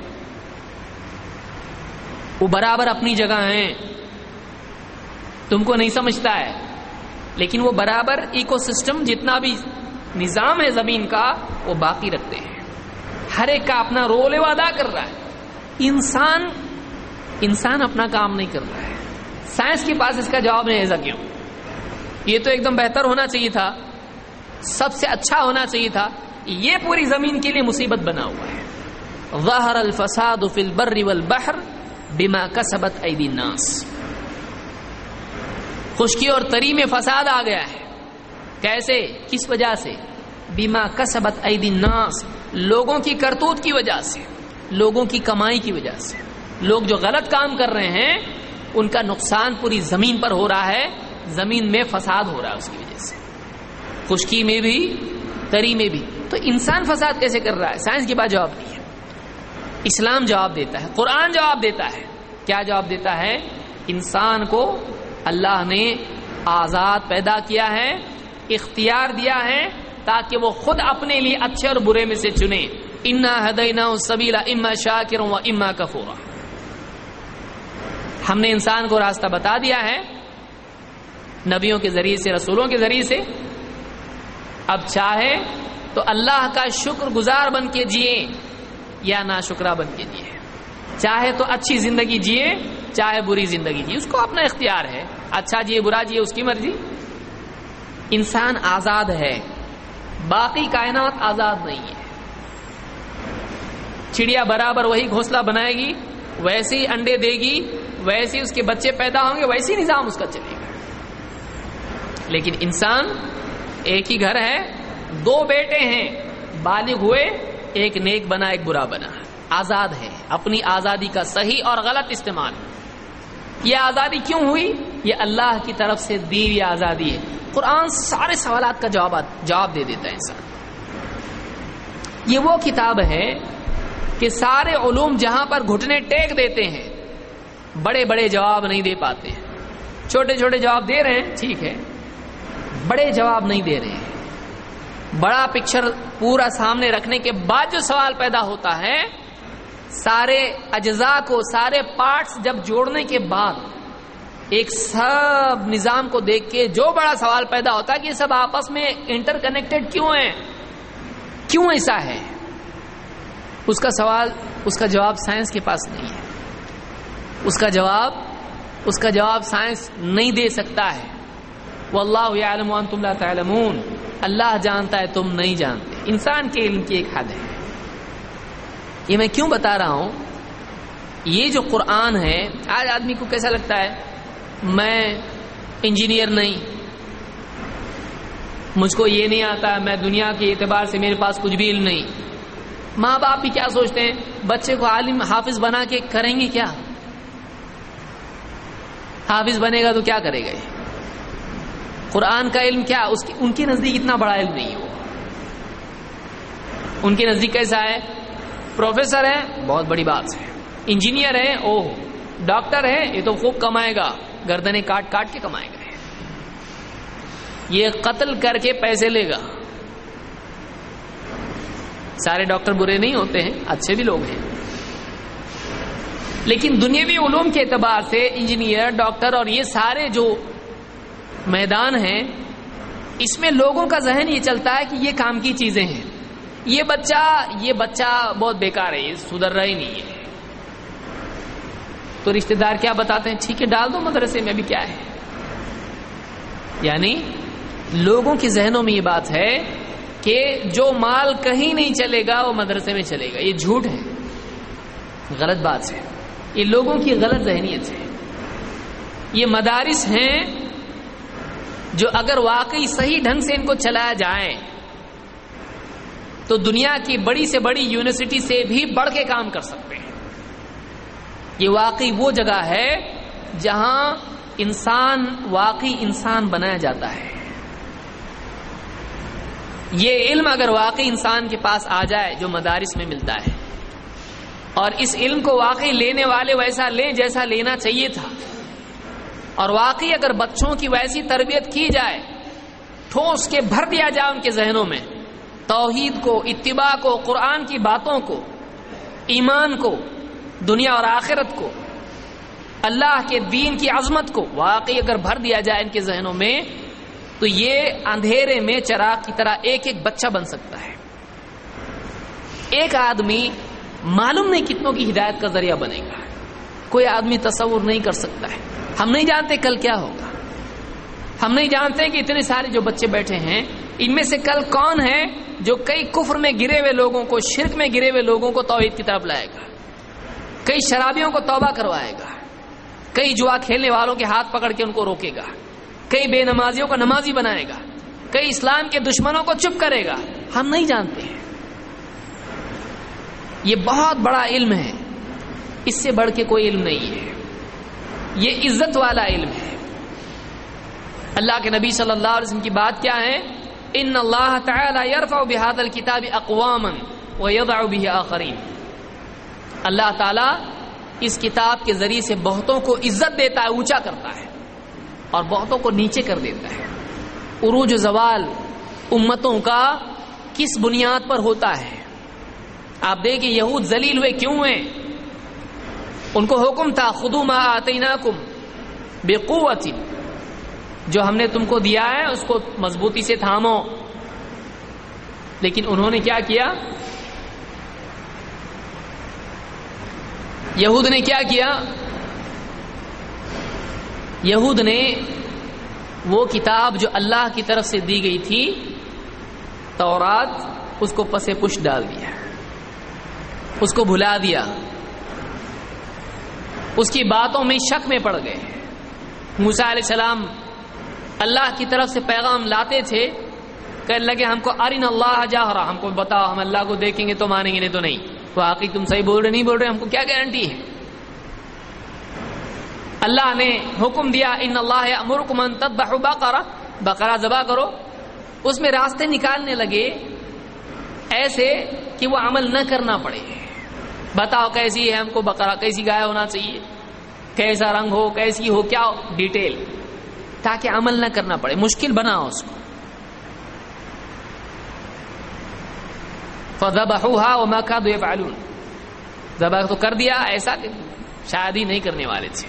وہ برابر اپنی جگہ ہیں، تم کو نہیں سمجھتا ہے، لیکن وہ برابر ایکو سسٹم جتنا بھی نظام ہے زمین کا وہ باقی رکھتے ہیں. ہر ایک کا اپنا رول وہ ادا کر رہا ہے. انسان اپنا کام نہیں کر رہا ہے. سائنس کے پاس اس کا جواب نہیں. ایسا کیوں؟ یہ تو ایک دم بہتر ہونا چاہیے تھا. سب سے اچھا ہونا چاہیے تھا، یہ پوری زمین کے لیے مصیبت بنا ہوا ہے. ظہر الفساد فی البر والبحر بما کسبت ایدی الناس. خشکی اور تری میں فساد آ گیا ہے. کیسے؟ کس وجہ سے؟ بما کسبت ایدی الناس، لوگوں کی کرتوت کی وجہ سے، لوگوں کی کمائی کی وجہ سے. لوگ جو غلط کام کر رہے ہیں ان کا نقصان پوری زمین پر ہو رہا ہے، زمین میں فساد ہو رہا ہے اس کی وجہ سے، خشکی میں بھی تری میں بھی. تو انسان فساد کیسے کر رہا ہے؟ سائنس کے پاس جواب نہیں ہے. اسلام جواب دیتا ہے، قرآن جواب دیتا ہے. کیا جواب دیتا ہے؟ انسان کو اللہ نے آزاد پیدا کیا ہے، اختیار دیا ہے تاکہ وہ خود اپنے لیے اچھے اور برے میں سے چنے. انا ہدیناہ السبیل اما شاکرا و اما کفورا. ہم نے انسان کو راستہ بتا دیا ہے نبیوں کے ذریعے سے، رسولوں کے ذریعے سے. اب چاہے تو اللہ کا شکر گزار بن کے جیے یا ناشکرا بن کے جیے، چاہے تو اچھی زندگی جیے چاہے بری زندگی جیے، اس کو اپنا اختیار ہے. اچھا جیے برا جیے اس کی مرضی. انسان آزاد ہے، باقی کائنات آزاد نہیں ہے. چڑیا برابر وہی گھونسلہ بنائے گی، ویسے ہی انڈے دے گی، ویسے اس کے بچے پیدا ہوں گے، ویسے ہی نظام اس کا چلے گا. لیکن انسان ایک ہی گھر ہے، دو بیٹے ہیں، بالغ ہوئے، ایک نیک بنا ایک برا بنا. آزاد ہے، اپنی آزادی کا صحیح اور غلط استعمال. یہ آزادی کیوں ہوئی؟ یہ اللہ کی طرف سے دی ہوئی آزادی ہے. قرآن سارے سوالات کا جواب دے دیتا ہے انسان. یہ وہ کتاب ہے کہ سارے علوم جہاں پر گھٹنے ٹیک دیتے ہیں، بڑے بڑے جواب نہیں دے پاتے ہیں. چھوٹے چھوٹے جواب دے رہے ہیں، ٹھیک ہے، بڑے جواب نہیں دے رہے ہیں. بڑا پکچر پورا سامنے رکھنے کے بعد جو سوال پیدا ہوتا ہے، سارے اجزاء کو، سارے پارٹس جب جوڑنے کے بعد ایک سب نظام کو دیکھ کے جو بڑا سوال پیدا ہوتا ہے کہ یہ سب آپس میں انٹر کنیکٹڈ کیوں ہیں، کیوں ایسا ہے، اس کا جواب سائنس کے پاس نہیں ہے. اس کا جواب سائنس نہیں دے سکتا ہے. واللہ یعلم وانتم لا تعلمون. اللہ جانتا ہے تم نہیں جانتے. انسان کے علم کی ایک حد ہے. یہ میں کیوں بتا رہا ہوں؟ یہ جو قرآن ہے، آج آدمی کو کیسا لگتا ہے، میں انجینئر نہیں، مجھ کو یہ نہیں آتا، میں دنیا کے اعتبار سے میرے پاس کچھ بھی علم نہیں. ماں باپ بھی کیا سوچتے ہیں، بچے کو عالم حافظ بنا کے کریں گے کیا؟ حافظ بنے گا تو کیا کرے گا؟ قرآن کا علم کیا، ان کے نزدیک اتنا بڑا علم نہیں ہو. ان کے نزدیک کیسا ہے، پروفیسر ہے بہت بڑی بات ہے، انجینئر ہے، اوہ، ڈاکٹر ہے یہ تو خوب کمائے گا، گردنیں کاٹ کاٹ کے کمائے گا، یہ قتل کر کے پیسے لے گا. سارے ڈاکٹر برے نہیں ہوتے ہیں، اچھے بھی لوگ ہیں، لیکن دنیاوی علوم کے اعتبار سے انجینئر، ڈاکٹر اور یہ سارے جو میدان ہیں، اس میں لوگوں کا ذہن یہ چلتا ہے کہ یہ کام کی چیزیں ہیں، یہ بچہ بہت بیکار ہے، یہ سدھر رہا ہی نہیں ہے. تو رشتہ دار کیا بتاتے ہیں، ٹھیک ہے ڈال دو مدرسے میں، ابھی کیا ہے. یعنی لوگوں کے ذہنوں میں یہ بات ہے کہ جو مال کہیں نہیں چلے گا وہ مدرسے میں چلے گا. یہ جھوٹ ہے، غلط بات ہے، یہ لوگوں کی غلط ذہنیت ہے. یہ مدارس ہیں جو اگر واقعی صحیح ڈھنگ سے ان کو چلایا جائے تو دنیا کی بڑی سے بڑی یونیورسٹی سے بھی بڑھ کے کام کر سکتے ہیں. یہ واقعی وہ جگہ ہے جہاں انسان واقعی انسان بنایا جاتا ہے. یہ علم اگر واقعی انسان کے پاس آ جائے جو مدارس میں ملتا ہے، اور اس علم کو واقعی لینے والے ویسا لیں جیسا لینا چاہیے تھا، اور واقعی اگر بچوں کی ویسی تربیت کی جائے، ٹھوس کے بھر دیا جائے ان کے ذہنوں میں توحید کو، اتباع کو، قرآن کی باتوں کو، ایمان کو، دنیا اور آخرت کو، اللہ کے دین کی عظمت کو واقعی اگر بھر دیا جائے ان کے ذہنوں میں، تو یہ اندھیرے میں چراغ کی طرح ایک ایک بچہ بن سکتا ہے. ایک آدمی معلوم نہیں کتنوں کی ہدایت کا ذریعہ بنے گا. کوئی آدمی تصور نہیں کر سکتا ہے. ہم نہیں جانتے کل کیا ہوگا، ہم نہیں جانتے کہ اتنے سارے جو بچے بیٹھے ہیں ان میں سے کل کون ہے جو کئی کفر میں گرے ہوئے لوگوں کو، شرک میں گرے ہوئے لوگوں کو توحید کی طرف لائے گا، کئی شرابیوں کو توبہ کروائے گا، کئی جوا کھیلنے والوں کے ہاتھ پکڑ کے ان کو روکے گا، کئی بے نمازیوں کو نمازی بنائے گا، کئی اسلام کے دشمنوں کو چپ کرے گا. ہم نہیں جانتے ہیں. یہ بہت بڑا علم ہے، اس سے بڑھ کے کوئی علم نہیں ہے. یہ عزت والا علم ہے. اللہ کے نبی صلی اللہ علیہ وسلم کی بات کیا ہے؟ ان اللہ تعالی یرفع بهذا الكتاب اقواما ويضع به آخرین. اللہ تعالی اس کتاب کے ذریعے سے بہتوں کو عزت دیتا ہے، اونچا کرتا ہے، اور بہتوں کو نیچے کر دیتا ہے. عروج و زوال امتوں کا کس بنیاد پر ہوتا ہے؟ آپ دیکھیں یہود ذلیل ہوئے کیوں ہوئے؟ ان کو حکم تھا خذوا ما آتیناکم بقوۃ، جو ہم نے تم کو دیا ہے اس کو مضبوطی سے تھامو. لیکن انہوں نے کیا کیا؟ یہود نے کیا کیا؟ یہود نے وہ کتاب جو اللہ کی طرف سے دی گئی تھی تورات، اس کو پس پش ڈال دیا، اس کو بھلا دیا، اس کی باتوں میں شک میں پڑ گئے. موسیٰ علیہ السلام اللہ کی طرف سے پیغام لاتے تھے، کہنے لگے ہم کو ارنا اللہ جاہرا، ہم کو بتاؤ ہم اللہ کو دیکھیں گے تو مانیں گے، نہیں تو نہیں. واقعی تم صحیح بول رہے نہیں بول رہے، ہم کو کیا گارنٹی ہے؟ اللہ نے حکم دیا ان اللہ یأمرکم ان تذبحوا بقرہ، بقرہ ذبح کرو. اس میں راستے نکالنے لگے ایسے کہ وہ عمل نہ کرنا پڑے. بتاؤ کیسی ہے ہم کو بقرہ، کیسی گائے ہونا چاہیے، کیسا رنگ ہو، کیسی ہو، کیا ہو، ڈیٹیل، تاکہ عمل نہ کرنا پڑے، مشکل بناؤ اس کو. فذبحوها وما كادوا يفعلون، ذبح تو کر دیا، ایسا کہ شاید ہی نہیں کرنے والے تھے.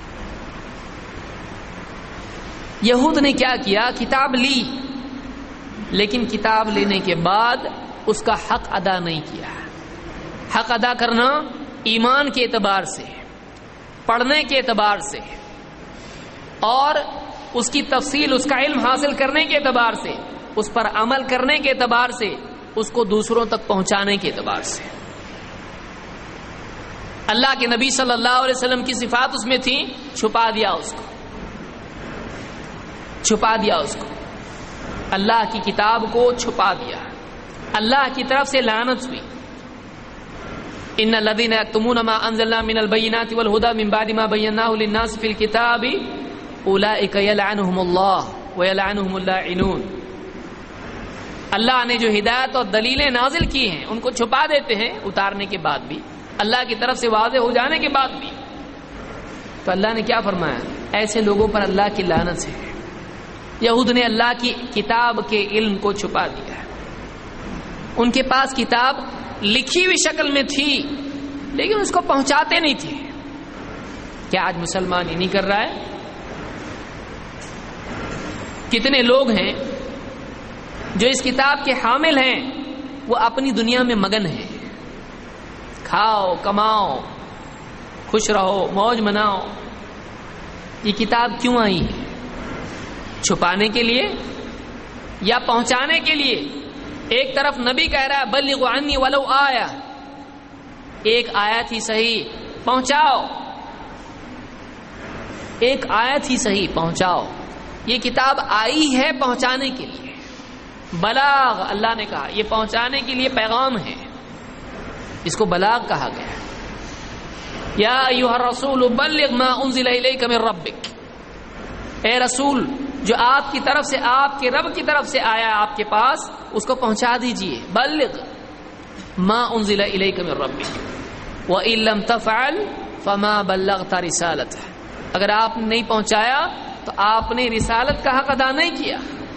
یہود نے کیا کیا؟ کتاب لی، لیکن کتاب لینے کے بعد اس کا حق ادا نہیں کیا. حق ادا کرنا ایمان کے اعتبار سے، پڑھنے کے اعتبار سے، اور اس کی تفصیل، اس کا علم حاصل کرنے کے اعتبار سے، اس پر عمل کرنے کے اعتبار سے، اس کو دوسروں تک پہنچانے کے اعتبار سے. اللہ کے نبی صلی اللہ علیہ وسلم کی صفات اس میں تھی، چھپا دیا اس کو، چھپا دیا اس کو. اللہ کی کتاب کو چھپا دیا، اللہ کی طرف سے لعنت ہوئی. ان الذين يكتمون ما انزلنا من البينات والهدى من بعد ما بيناه للناس في الكتاب اولئك يلعنهم الله ويلعنهم اللاعنون. اللہ نے جو ہدایت اور دلیلیں نازل کی ہیں ان کو چھپا دیتے ہیں اتارنے کے بعد بھی، اللہ کی طرف سے واضح ہو جانے کے بعد بھی. تو اللہ نے کیا فرمایا؟ ایسے لوگوں پر اللہ کی لعنت ہے. یہود نے اللہ کی کتاب کے علم کو چھپا دیا. ان کے پاس کتاب لکھی ہوئی شکل میں تھی لیکن اس کو پہنچاتے نہیں تھے. کیا آج مسلمان ہی نہیں کر رہا ہے؟ کتنے لوگ ہیں جو اس کتاب کے حامل ہیں، وہ اپنی دنیا میں مگن ہیں، کھاؤ کماؤ خوش رہو موج مناؤ. یہ کتاب کیوں آئی ہے؟ چھپانے کے لیے یا پہنچانے کے لیے؟ ایک طرف نبی کہہ رہا ہے بلغوا عنی ولو آیا، ایک آیت ہی صحیح پہنچاؤ، ایک آیت ہی صحیح پہنچاؤ. یہ کتاب آئی ہے پہنچانے کے لیے. بلاغ اللہ نے کہا یہ پہنچانے کے لیے پیغام ہے، اس کو بلاغ کہا گیا. یا ایھا الرسول بلغ ما انزل الیک من ربک، اے رسول جو آپ کی طرف سے، آپ کے رب کی طرف سے آیا آپ کے پاس، اس کو پہنچا دیجئے. بلغ ما انزل الیک من ربک وان لم تفعل فما بلغت رسالته. اگر آپ نے نہیں پہنچایا تو آپ نے رسالت کا حق ادا نہیں کیا.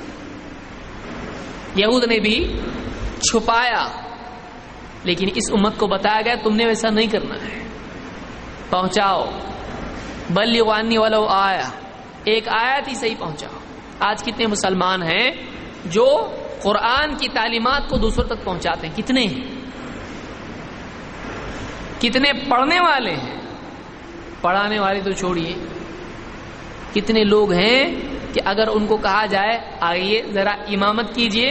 یہود نے بھی چھپایا، لیکن اس امت کو بتایا گیا تم نے ویسا نہیں کرنا ہے، پہنچاؤ. بلغوا عنی ولو آیا، ایک آیت ہی صحیح پہنچاؤ. آج کتنے مسلمان ہیں جو قرآن کی تعلیمات کو دوسروں تک پہنچاتے ہیں؟ کتنے ہیں؟ کتنے پڑھنے والے ہیں؟ پڑھانے والے تو چھوڑیے، کتنے لوگ ہیں کہ اگر ان کو کہا جائے آئیے ذرا امامت کیجئے،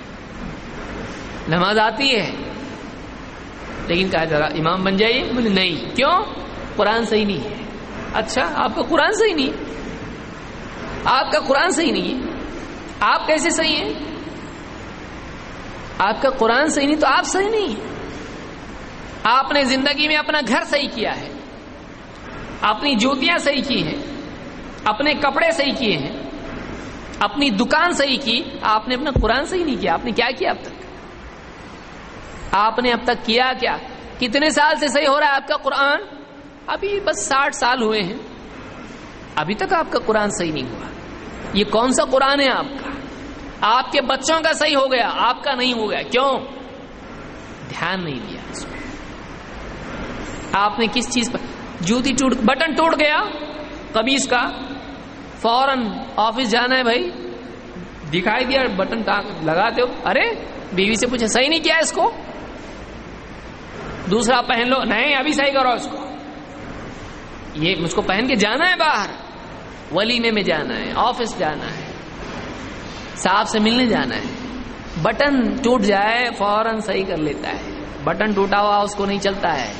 نماز آتی ہے لیکن کہا ذرا امام بن جائیے، بولے نہیں، کیوں؟ قرآن صحیح نہیں ہے۔ اچھا، آپ کا قرآن صحیح نہیں ہے؟ آپ کا قرآن صحیح نہیں ہے؟ آپ کیسے صحیح ہیں؟ آپ کا قرآن صحیح نہیں تو آپ صحیح نہیں ہیں۔ آپ نے زندگی میں اپنا گھر صحیح کیا ہے، اپنی جوتیاں صحیح کی ہیں، اپنے کپڑے صحیح کیے ہیں، اپنی دکان صحیح کی، آپ نے اپنا قرآن صحیح نہیں کیا۔ آپ نے کیا کیا اب تک؟ آپ نے اب تک کیا کیا؟ کتنے سال سے صحیح ہو رہا ہے آپ کا قرآن؟ ابھی بس 60 سال ہوئے ہیں، ابھی تک آپ کا قرآن صحیح نہیں ہوا۔ یہ کون سا قرآن ہے آپ کا؟ آپ کے بچوں کا صحیح ہو گیا، آپ کا نہیں ہو گیا، کیوں؟ دھیان نہیں دیا اس میں۔ آپ نے کس چیز پر؟ جوتی ٹوٹ، بٹن ٹوٹ گیا قمیص کا، فوراً آفس جانا ہے بھائی، دکھائی دیا بٹن لگاتے ہو، ارے بیوی سے پوچھے صحیح نہیں کیا اس کو، دوسرا پہن لو، نہیں ابھی صحیح کرو اس کو، یہ مجھ کو پہن کے جانا ہے باہر، ولیمے میں جانا ہے، آفس جانا ہے، صاحب سے ملنے جانا ہے، بٹن ٹوٹ جائے فوراً صحیح کر لیتا ہے، بٹن ٹوٹا ہوا اس کو نہیں چلتا ہے۔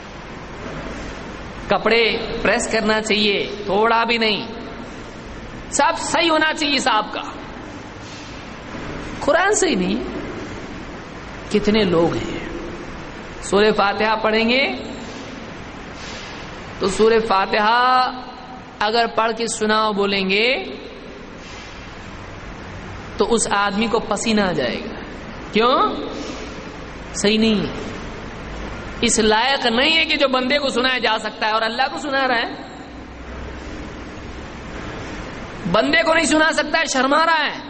کپڑے پریس کرنا چاہیے، تھوڑا بھی نہیں، سب صحیح ہونا چاہیے صاحب کا، قرآن صحیح نہیں۔ کتنے لوگ ہیں سورہ فاتحہ پڑھیں گے تو سورہ فاتحہ اگر پڑھ کے سناؤ بولیں گے تو اس آدمی کو پسینہ آ جائے گا، کیوں؟ صحیح نہیں ہے، اس لائق نہیں ہے کہ جو بندے کو سنایا جا سکتا ہے اور اللہ کو سنا رہا ہے، بندے کو نہیں سنا سکتا ہے، شرما رہا ہے،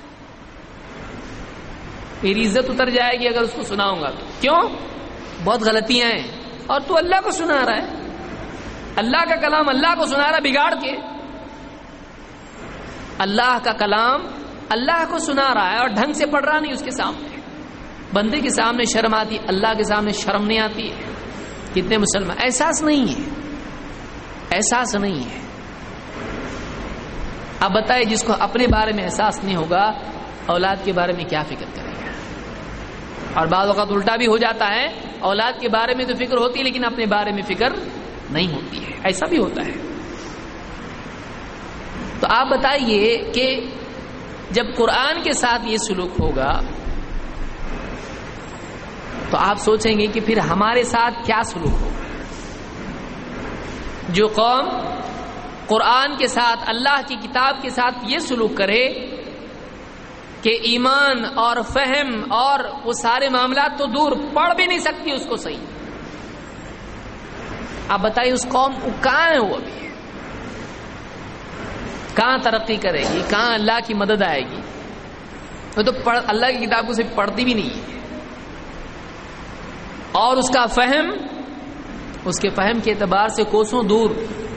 میری عزت اتر جائے گی اگر اس کو سناؤں گا تو، کیوں؟ بہت غلطیاں ہیں، اور تو اللہ کو سنا رہا ہے، اللہ کا کلام اللہ کو سنا رہا ہے بگاڑ کے، اللہ کا کلام اللہ کو سنا رہا ہے اور ڈھنگ سے پڑھ رہا نہیں، اس کے سامنے بندے کے سامنے شرم آتی، اللہ کے سامنے شرم نہیں آتی ہے۔ کتنے مسلمان احساس نہیں ہے، احساس نہیں ہے۔ اب بتائیے جس کو اپنے بارے میں احساس نہیں ہوگا اولاد کے بارے میں کیا فکر کرے گا؟ اور بعض اوقات الٹا بھی ہو جاتا ہے، اولاد کے بارے میں تو فکر ہوتی ہے لیکن اپنے بارے میں فکر نہیں ہوتی ہے، ایسا بھی ہوتا ہے۔ تو آپ بتائیے کہ جب قرآن کے ساتھ یہ سلوک ہوگا تو آپ سوچیں گے کہ پھر ہمارے ساتھ کیا سلوک ہوگا؟ جو قوم قرآن کے ساتھ، اللہ کی کتاب کے ساتھ یہ سلوک کرے کہ ایمان اور فہم اور وہ سارے معاملات تو دور، پڑھ بھی نہیں سکتی اس کو صحیح، آپ بتائیے اس قوم کہاں ہے؟ وہ ابھی کہاں ترقی کرے گی؟ کہاں اللہ کی مدد آئے گی؟ وہ تو اللہ کی کتاب کو صرف پڑھتی بھی نہیں ہے، اور اس کا فہم، اس کے فہم کے اعتبار سے کوسوں دور،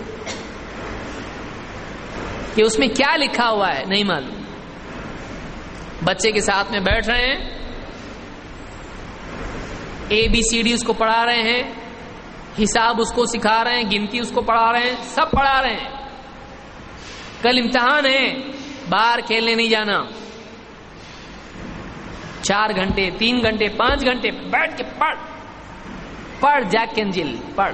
کہ اس میں کیا لکھا ہوا ہے نہیں معلوم۔ بچے کے ساتھ میں بیٹھ رہے ہیں، ABCD اس کو پڑھا رہے ہیں، حساب اس کو سکھا رہے ہیں، گنتی اس کو پڑھا رہے ہیں، سب پڑھا رہے ہیں، کل امتحان ہے، باہر کھیلنے نہیں جانا، 4 گھنٹے 3 گھنٹے 5 گھنٹے بیٹھ کے پڑھ جیک کینجل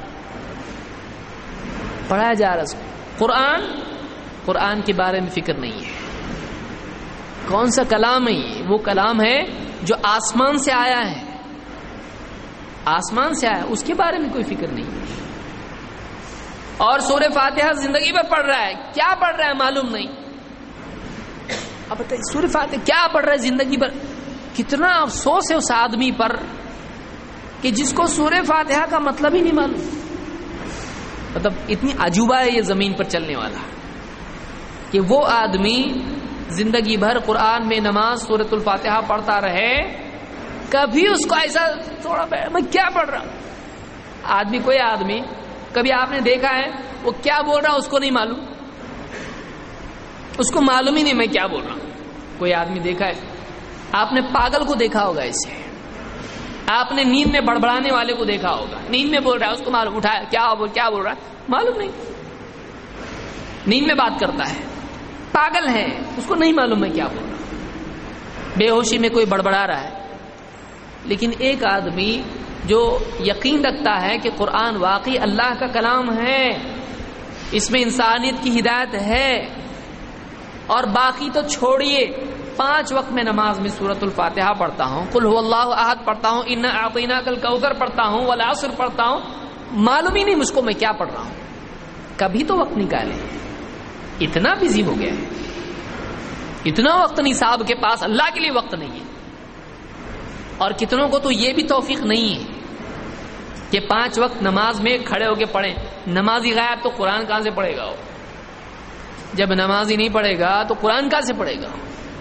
پڑھایا جا رہا ہے۔ قرآن کے بارے میں فکر نہیں ہے۔ کون سا کلام ہے یہ؟ وہ کلام ہے جو آسمان سے آیا ہے، آسمان سے آیا، اس کے بارے میں کوئی فکر نہیں ہے۔ اور سورہ فاتحہ زندگی پر پڑھ رہا ہے، کیا پڑھ رہا ہے معلوم نہیں۔ اب بتائیے سورہ فاتحہ کیا پڑھ رہا ہے زندگی پر؟ کتنا افسوس ہے اس آدمی پر کہ جس کو سورہ فاتحہ کا مطلب ہی نہیں معلوم۔ مطلب اتنی عجوبہ ہے یہ زمین پر چلنے والا کہ وہ آدمی زندگی بھر قرآن میں نماز سورۃ الفاتحہ پڑھتا رہے، کبھی اس کو ایسا تھوڑا میں کیا پڑھ رہا ہوں؟ کوئی آدمی کبھی آپ نے دیکھا ہے وہ کیا بول رہا اس کو نہیں معلوم، اس کو معلوم ہی نہیں میں کیا بول رہا ہوں۔ کوئی آدمی دیکھا ہے؟ آپ نے پاگل کو دیکھا ہوگا ایسے، آپ نے نیند میں بڑبڑانے والے کو دیکھا ہوگا، نیند میں بول رہا ہے، اس کو معلوم، اٹھایا کیا بول رہا ہے معلوم نہیں، نیند میں بات کرتا ہے، پاگل ہے، اس کو نہیں معلوم ہے کیا بول رہا، بے ہوشی میں کوئی بڑبڑا رہا ہے. لیکن ایک آدمی جو یقین رکھتا ہے کہ قرآن واقعی اللہ کا کلام ہے، اس میں انسانیت کی ہدایت ہے، اور باقی تو چھوڑیے، 5 وقت میں نماز میں سورۃ الفاتحہ پڑھتا ہوں، قل هو اللہ احد پڑھتا ہوں، انا اعطیناک الکوثر پڑھتا ہوں، والعصر پڑھتا ہوں، معلوم ہی نہیں مجھ کو میں کیا پڑھ رہا ہوں. کبھی تو وقت نکالے. اتنا بزی ہو گیا ہے، اتنا وقت نہیں صاحب کے پاس، اللہ کے لیے وقت نہیں ہے. اور کتنوں کو تو یہ بھی توفیق نہیں ہے کہ 5 وقت نماز میں کھڑے ہو کے پڑھیں. نمازی غائب تو قرآن کہاں سے پڑھے گا؟ جب نمازی نہیں پڑھے گا تو قرآن کہاں سے پڑھے گا؟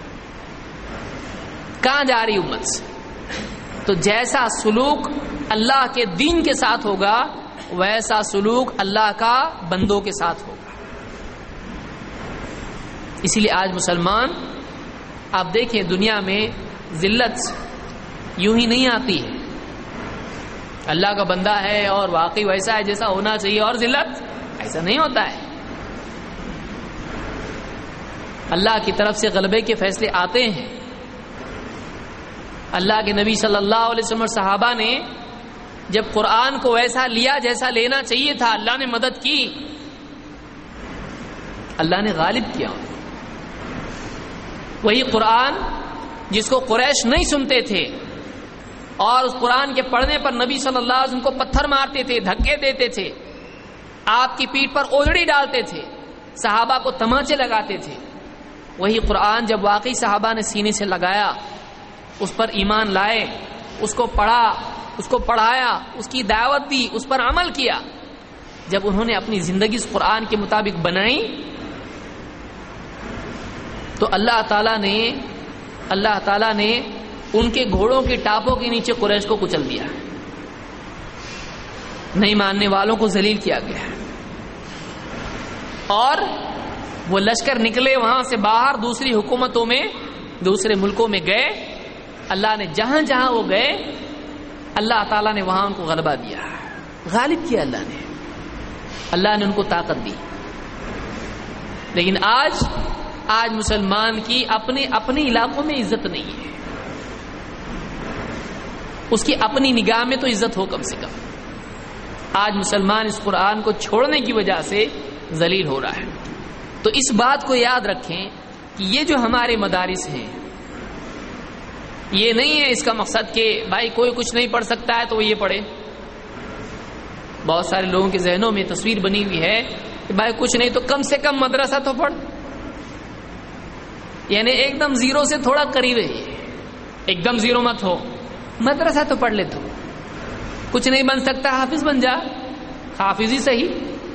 کہاں جا رہی امت سے؟ تو جیسا سلوک اللہ کے دین کے ساتھ ہوگا ویسا سلوک اللہ کا بندوں کے ساتھ ہوگا. اسی لیے آج مسلمان، آپ دیکھیں دنیا میں ذلت یوں ہی نہیں آتی ہے. اللہ کا بندہ ہے اور واقعی ویسا ہے جیسا ہونا چاہیے، اور ذلت ایسا نہیں ہوتا ہے. اللہ کی طرف سے غلبے کے فیصلے آتے ہیں. اللہ کے نبی صلی اللہ علیہ وسلم اور صحابہ نے جب قرآن کو ویسا لیا جیسا لینا چاہیے تھا، اللہ نے مدد کی، اللہ نے غالب کیا. وہی قرآن جس کو قریش نہیں سنتے تھے اور اس قرآن کے پڑھنے پر نبی صلی اللہ علیہ وسلم کو پتھر مارتے تھے، دھکے دیتے تھے، آپ کی پیٹھ پر اوجڑی ڈالتے تھے، صحابہ کو تماچے لگاتے تھے، وہی قرآن جب واقعی صحابہ نے سینے سے لگایا، اس پر ایمان لائے، اس کو پڑھا، اس کو پڑھایا، اس کی دعوت دی، اس پر عمل کیا، جب انہوں نے اپنی زندگی اس قرآن کے مطابق بنائی تو اللہ تعالیٰ نے ان کے گھوڑوں کے ٹاپوں کے نیچے قریش کو کچل دیا. نہیں ماننے والوں کو ذلیل کیا گیا اور وہ لشکر نکلے وہاں سے باہر، دوسری حکومتوں میں، دوسرے ملکوں میں گئے. اللہ نے جہاں جہاں وہ گئے اللہ تعالیٰ نے وہاں ان کو غلبہ دیا، غالب کیا اللہ نے ان کو طاقت دی. لیکن آج مسلمان کی اپنے علاقوں میں عزت نہیں ہے، اس کی اپنی نگاہ میں تو عزت ہو کم سے کم. آج مسلمان اس قرآن کو چھوڑنے کی وجہ سے ذلیل ہو رہا ہے. تو اس بات کو یاد رکھیں کہ یہ جو ہمارے مدارس ہیں، یہ نہیں ہے اس کا مقصد کہ بھائی کوئی کچھ نہیں پڑھ سکتا ہے تو وہ یہ پڑھے. بہت سارے لوگوں کے ذہنوں میں تصویر بنی ہوئی ہے کہ بھائی کچھ نہیں تو کم سے کم مدرسہ تو پڑھ، یعنی ایک دم زیرو سے تھوڑا قریب ہے، ایک دم زیرو مت ہو، مدرسہ تو پڑھ لے. تو کچھ نہیں بن سکتا حافظ بن جا، حافظ ہی صحیح.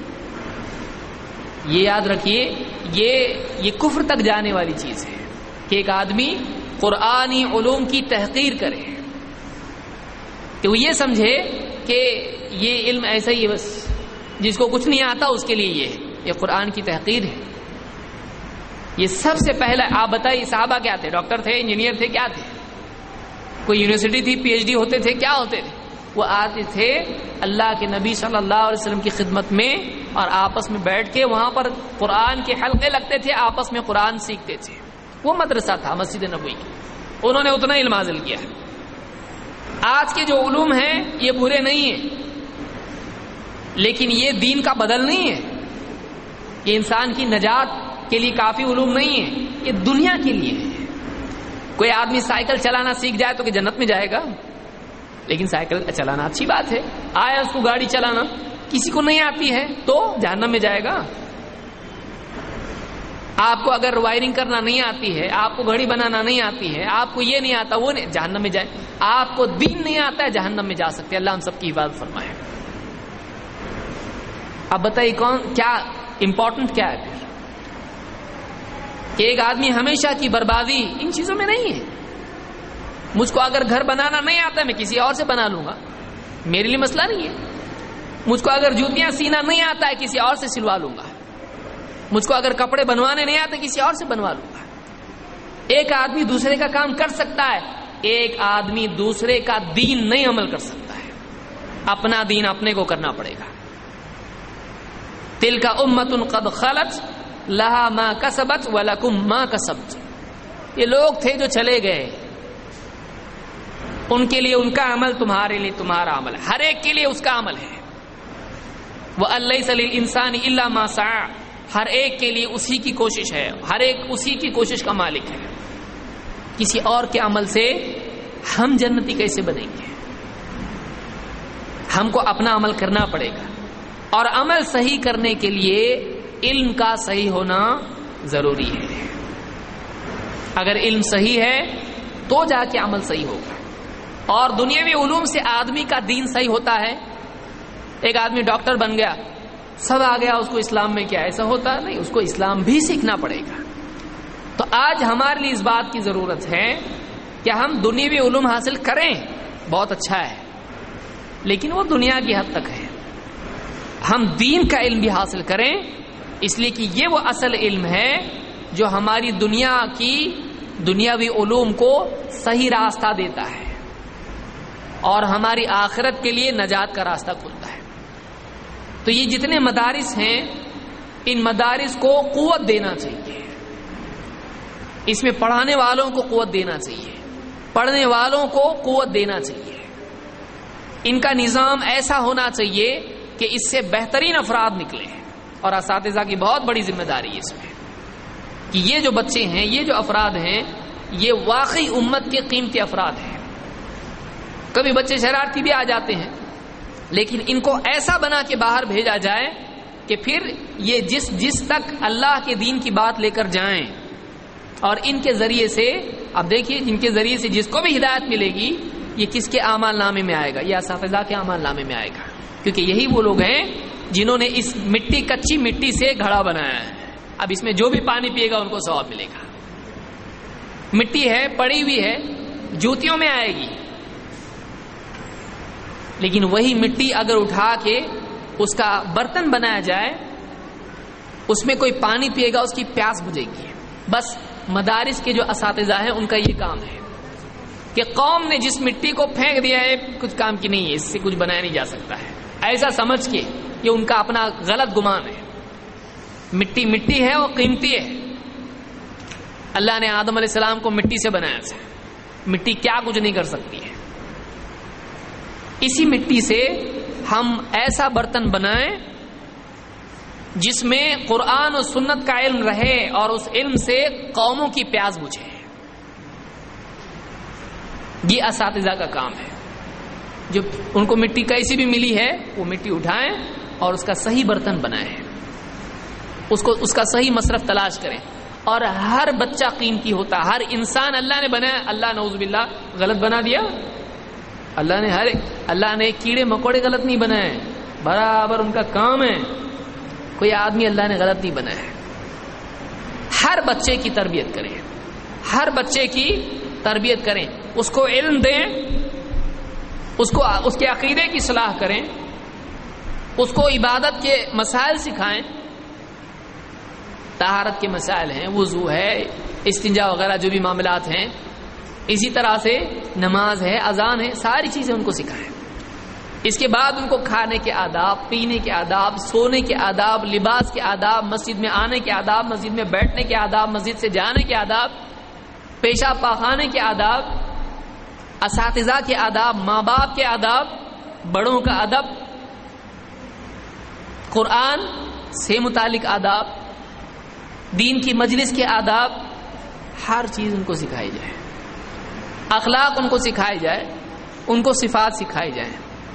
یہ یاد رکھیے یہ کفر تک جانے والی چیز ہے کہ ایک آدمی قرآنی علوم کی تحقیر کرے، کہ وہ یہ سمجھے کہ یہ علم ایسا ہی ہے، بس جس کو کچھ نہیں آتا اس کے لیے یہ قرآن کی تحقیر ہے. یہ سب سے پہلا آپ بتائیے صحابہ کیا تھے؟ ڈاکٹر تھے، انجینئر تھے، کیا تھے؟ کوئی یونیورسٹی تھی، پی ایچ ڈی ہوتے تھے، کیا ہوتے تھے؟ وہ آتے تھے اللہ کے نبی صلی اللہ علیہ وسلم کی خدمت میں اور آپس میں بیٹھ کے وہاں پر قرآن کے حلقے لگتے تھے، آپس میں قرآن سیکھتے تھے. وہ مدرسہ تھا مسجد نبوی، انہوں نے اتنا علم حاصل کیا. آج کے جو علوم ہیں یہ برے نہیں ہیں، لیکن یہ دین کا بدل نہیں ہے، یہ انسان کی نجات کے لیے کافی علوم نہیں ہے، یہ دنیا کے لیے ہے. کوئی آدمی سائیکل چلانا سیکھ جائے تو کہ جنت میں جائے گا، لیکن سائیکل چلانا اچھی بات ہے، آیا اس کو گاڑی چلانا. کسی کو نہیں آتی ہے تو جہنم میں جائے گا. آپ کو اگر وائرنگ کرنا نہیں آتی ہے، آپ کو گھڑی بنانا نہیں آتی ہے، آپ کو یہ نہیں آتا، وہ نہیں، جہنم میں جائے. آپ کو دین نہیں آتا ہے، جہنم میں جا سکتے. اللہ ہم سب کی حفاظت فرمائے. اب بتائیے کیا امپورٹنٹ کیا ہے پھر؟ کہ ایک آدمی ہمیشہ کی بربادی ان چیزوں میں نہیں ہے. مجھ کو اگر گھر بنانا نہیں آتا ہے میں کسی اور سے بنا لوں گا، میرے لیے مسئلہ نہیں ہے. مجھ کو اگر جوتیاں سینا نہیں آتا ہے کسی اور سے سلوا لوں گا. مجھ کو اگر کپڑے بنوانے نہیں آتے کسی اور سے بنوا لوں گا. ایک آدمی دوسرے کا کام کر سکتا ہے، ایک آدمی دوسرے کا دین نہیں عمل کر سکتا ہے. اپنا دین اپنے کو کرنا پڑے گا. تلک امۃ قد خلت لہا ما کسبت ولکم ما کسبت. یہ لوگ تھے جو چلے گئے، ان کے لیے ان کا عمل، تمہارے لیے تمہارا عمل، ہر ایک کے لیے اس کا عمل ہے. وَأَن لَّيْسَ لِلْإِنسَانِ إِلَّا مَا سَعَىٰ، ہر ایک کے لیے اسی کی کوشش ہے، ہر ایک اسی کی کوشش کا مالک ہے. کسی اور کے عمل سے ہم جنتی کیسے بنیں گے؟ ہم کو اپنا عمل کرنا پڑے گا، اور عمل صحیح کرنے کے لیے علم کا صحیح ہونا ضروری ہے. اگر علم صحیح ہے تو جا کے عمل صحیح ہوگا. اور دنیاوی علوم سے آدمی کا دین صحیح ہوتا ہے. ایک آدمی ڈاکٹر بن گیا، سب آ گیا، اس کو اسلام میں کیا ایسا ہوتا نہیں، اس کو اسلام بھی سیکھنا پڑے گا. تو آج ہمارے لیے اس بات کی ضرورت ہے کہ ہم دنیاوی علوم حاصل کریں، بہت اچھا ہے، لیکن وہ دنیا کی حد تک ہے. ہم دین کا علم بھی حاصل کریں، اس لیے کہ یہ وہ اصل علم ہے جو ہماری دنیا کی دنیاوی علوم کو صحیح راستہ دیتا ہے اور ہماری آخرت کے لیے نجات کا راستہ کھلتا ہے. تو یہ جتنے مدارس ہیں، ان مدارس کو قوت دینا چاہیے، اس میں پڑھانے والوں کو قوت دینا چاہیے، پڑھنے والوں کو قوت دینا چاہیے. ان کا نظام ایسا ہونا چاہیے کہ اس سے بہترین افراد نکلے، اور اساتذہ کی بہت بڑی ذمہ داری ہے اس میں کہ یہ جو بچے ہیں، یہ جو افراد ہیں، یہ واقعی امت کے قیمتی افراد ہیں. کبھی بچے شرارتی بھی آ جاتے ہیں، لیکن ان کو ایسا بنا کے باہر بھیجا جائے کہ پھر یہ جس تک اللہ کے دین کی بات لے کر جائیں، اور ان کے ذریعے سے، اب دیکھیے، ان کے ذریعے سے جس کو بھی ہدایت ملے گی، یہ کس کے اعمال نامے میں آئے گا؟ یہ اساتذہ کے اعمال نامے میں آئے گا، کیونکہ یہی وہ لوگ ہیں جنہوں نے اس کچی مٹی سے گھڑا بنایا ہے. اب اس میں جو بھی پانی پیے گا ان کو ثواب ملے گا. مٹی ہے، پڑی ہوئی ہے، جوتیوں میں آئے گی، لیکن وہی مٹی اگر اٹھا کے اس کا برتن بنایا جائے، اس میں کوئی پانی پیے گا، اس کی پیاس بجھے گی. بس مدارس کے جو اساتذہ ہیں ان کا یہ کام ہے کہ قوم نے جس مٹی کو پھینک دیا ہے کچھ کام کی نہیں ہے، اس سے کچھ بنایا نہیں جا سکتا ہے، ایسا سمجھ کے یہ ان کا اپنا غلط گمان ہے. مٹی مٹی ہے، وہ قیمتی ہے. اللہ نے آدم علیہ السلام کو مٹی سے بنایا تھا، مٹی کیا کچھ نہیں کر سکتی ہے. اسی مٹی سے ہم ایسا برتن بنائیں جس میں قرآن و سنت کا علم رہے اور اس علم سے قوموں کی پیاس بجھے. یہ اساتذہ کا کام ہے. جو ان کو مٹی کیسی بھی ملی ہے، وہ مٹی اٹھائیں اور اس کا صحیح برتن بنائیں، اس کا صحیح مصرف تلاش کریں. اور ہر بچہ قیمتی ہوتا، ہر انسان اللہ نے بنایا. اللہ نعوذ باللہ غلط بنا دیا؟ اللہ نے کیڑے مکوڑے غلط نہیں بنائے، برابر ان کا کام ہے. کوئی آدمی اللہ نے غلط نہیں بنایا ہے. ہر بچے کی تربیت کریں، ہر بچے کی تربیت کریں، اس کو علم دیں، اس کے عقیدے کی صلاح کریں، اس کو عبادت کے مسائل سکھائیں. طہارت کے مسائل ہیں، وضو ہے، استنجا وغیرہ جو بھی معاملات ہیں، اسی طرح سے نماز ہے، اذان ہے، ساری چیزیں ان کو سکھائیں. اس کے بعد ان کو کھانے کے آداب، پینے کے آداب، سونے کے آداب، لباس کے آداب، مسجد میں آنے کے آداب، مسجد میں بیٹھنے کے آداب، مسجد سے جانے کے آداب، پیشاب پاخانے کے آداب، اساتذہ کے آداب، ماں باپ کے آداب، بڑوں کا ادب، قرآن سے متعلق آداب، دین کی مجلس کے آداب، ہر چیز ان کو سکھائی جائے. اخلاق ان کو سکھائے جائے، ان کو صفات سکھائی جائیں.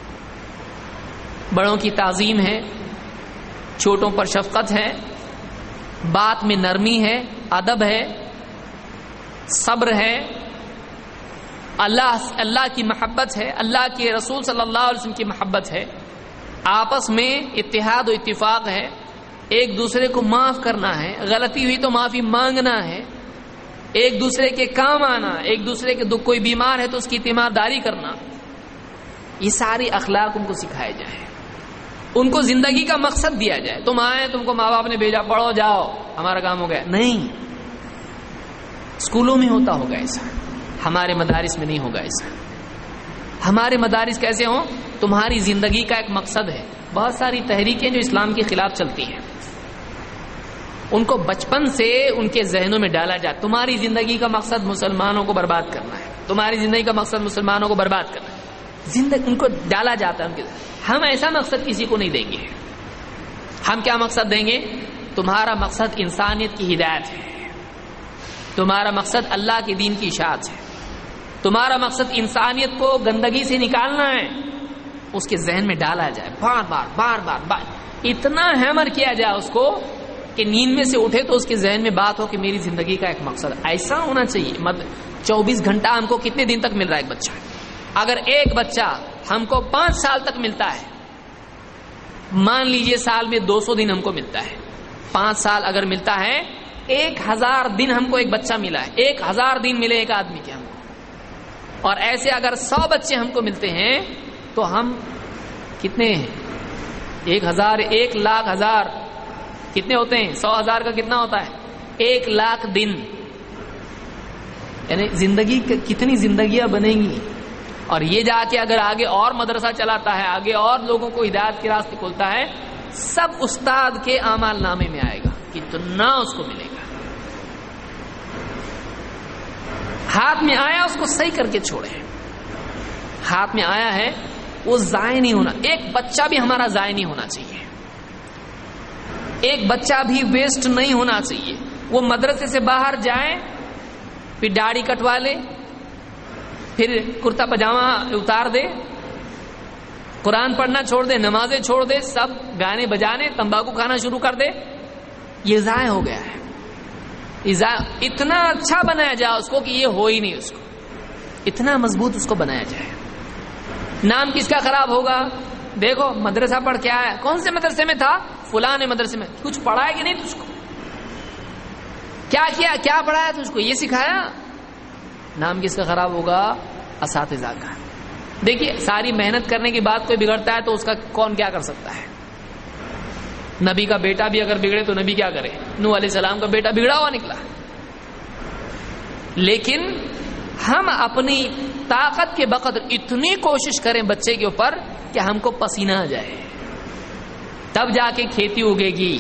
بڑوں کی تعظیم ہے، چھوٹوں پر شفقت ہے، بات میں نرمی ہے، ادب ہے، صبر ہے، اللہ کی محبت ہے، اللہ کے رسول صلی اللہ علیہ وسلم کی محبت ہے، آپس میں اتحاد و اتفاق ہے، ایک دوسرے کو معاف کرنا ہے، غلطی ہوئی تو معافی مانگنا ہے، ایک دوسرے کے کام آنا، ایک دوسرے کے دکھ، کوئی بیمار ہے تو اس کی تیمارداری کرنا. یہ ساری اخلاق ان کو سکھائے جائیں، ان کو زندگی کا مقصد دیا جائے. تم آئے، تم کو ماں باپ نے بھیجا، پڑھو جاؤ ہمارا کام ہو گیا. نہیں، اسکولوں میں ہوتا ہوگا ایسا، ہمارے مدارس میں نہیں ہوگا ایسا. ہمارے مدارس کیسے ہوں؟ تمہاری زندگی کا ایک مقصد ہے. بہت ساری تحریکیں جو اسلام کے خلاف چلتی ہیں، ان کو بچپن سے ان کے ذہنوں میں ڈالا جائے تمہاری زندگی کا مقصد مسلمانوں کو برباد کرنا ہے، تمہاری زندگی کا مقصد مسلمانوں کو برباد کرنا ہے، زندگی ان کو ڈالا جاتا ہے. ہم ایسا مقصد کسی کو نہیں دیں گے. ہم کیا مقصد دیں گے؟ تمہارا مقصد انسانیت کی ہدایت ہے، تمہارا مقصد اللہ کے دین کی اشاعت ہے، تمہارا مقصد انسانیت کو گندگی سے نکالنا ہے. اس کے ذہن میں ڈالا جائے بار بار اتنا ہیمر کیا جائے اس کو کہ نیند میں سے اٹھے تو اس کے ذہن میں بات ہو کہ میری زندگی کا ایک مقصد ایسا ہونا چاہیے. 24 گھنٹہ ہم کو کتنے دن تک مل رہا ہے ایک بچہ؟ اگر ایک بچہ ہم کو 5 سال تک ملتا ہے، مان لیجئے سال میں 200 دن ہم کو ملتا ہے، 5 سال اگر ملتا ہے 1000 دن ہم کو ایک بچہ ملا ہے. 1000 دن ملے ایک آدمی کے ہم کو، اور ایسے اگر 100 بچے ہم کو ملتے ہیں تو ہم کتنے ہیں؟ 1000 1,00,000 کتنے ہوتے ہیں؟ 100,000 کا کتنا ہوتا ہے؟ 1,00,000 دن. یعنی زندگی کتنی زندگیاں بنیں گی. اور یہ جا کے اگر آگے اور مدرسہ چلاتا ہے، آگے اور لوگوں کو ہدایت کے راستے کھولتا ہے، سب استاد کے اعمال نامے میں آئے گا، کتنا اس کو ملے گا. ہاتھ میں آیا اس کو صحیح کر کے چھوڑے. ہاتھ میں آیا ہے وہ ضائع نہیں ہونا. ایک بچہ بھی ہمارا ضائع نہیں ہونا چاہیے، ایک بچہ بھی ویسٹ نہیں ہونا چاہیے. وہ مدرسے سے باہر جائے، پھر داڑھی کٹوا لے، پھر کرتا پاجامہ اتار دے، قرآن پڑھنا چھوڑ دے، نمازیں چھوڑ دے، سب گانے بجانے تمباکو کھانا شروع کر دے، یہ ضائع ہو گیا ہے. اتنا اچھا بنایا جائے اس کو کہ یہ ہو ہی نہیں، اس کو اتنا مضبوط اس کو بنایا جائے. نام کس کا خراب ہوگا؟ دیکھو مدرسہ پڑھ کے آیا، کون سے مدرسے میں تھا؟ فلاں مدرسے میں. کچھ پڑھایا کہ نہیں تجھ کو؟ کیا پڑھایا تجھ کو؟ یہ سکھایا؟ نام کس کا خراب ہوگا؟ اساتذہ کا. دیکھیے ساری محنت کرنے کے بعد کوئی بگڑتا ہے تو اس کا کون کیا کر سکتا ہے؟ نبی کا بیٹا بھی اگر بگڑے تو نبی کیا کرے؟ نوح علیہ السلام کا بیٹا بگڑا ہوا نکلا. لیکن ہم اپنی طاقت کے بقدر اتنی کوشش کریں بچے کے اوپر کہ ہم کو پسینہ آ جائے، تب جا کے کھیتی اگے گی.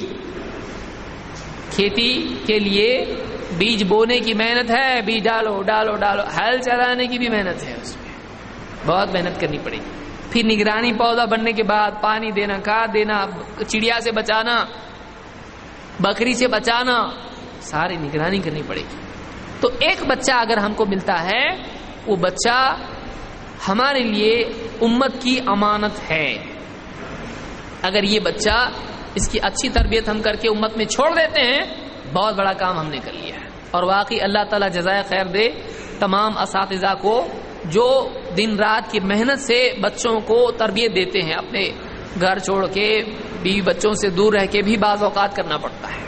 کھیتی کے لیے بیج بونے کی محنت ہے، بیج ڈالو، ہل چلانے کی بھی محنت ہے، اس میں بہت محنت کرنی پڑے گی. پھر نگرانی، پودا بننے کے بعد پانی دینا، کھاد دینا، چڑیا سے بچانا، بکری سے بچانا، ساری نگرانی کرنی پڑے گی. تو ایک بچہ اگر ہم کو ملتا ہے، وہ بچہ ہمارے لیے امت کی امانت ہے. اگر یہ بچہ اس کی اچھی تربیت ہم کر کے امت میں چھوڑ دیتے ہیں، بہت بڑا کام ہم نے کر لیا ہے. اور واقعی اللہ تعالیٰ جزائے خیر دے تمام اساتذہ کو جو دن رات کی محنت سے بچوں کو تربیت دیتے ہیں، اپنے گھر چھوڑ کے بیوی بچوں سے دور رہ کے بھی بعض اوقات کرنا پڑتا ہے.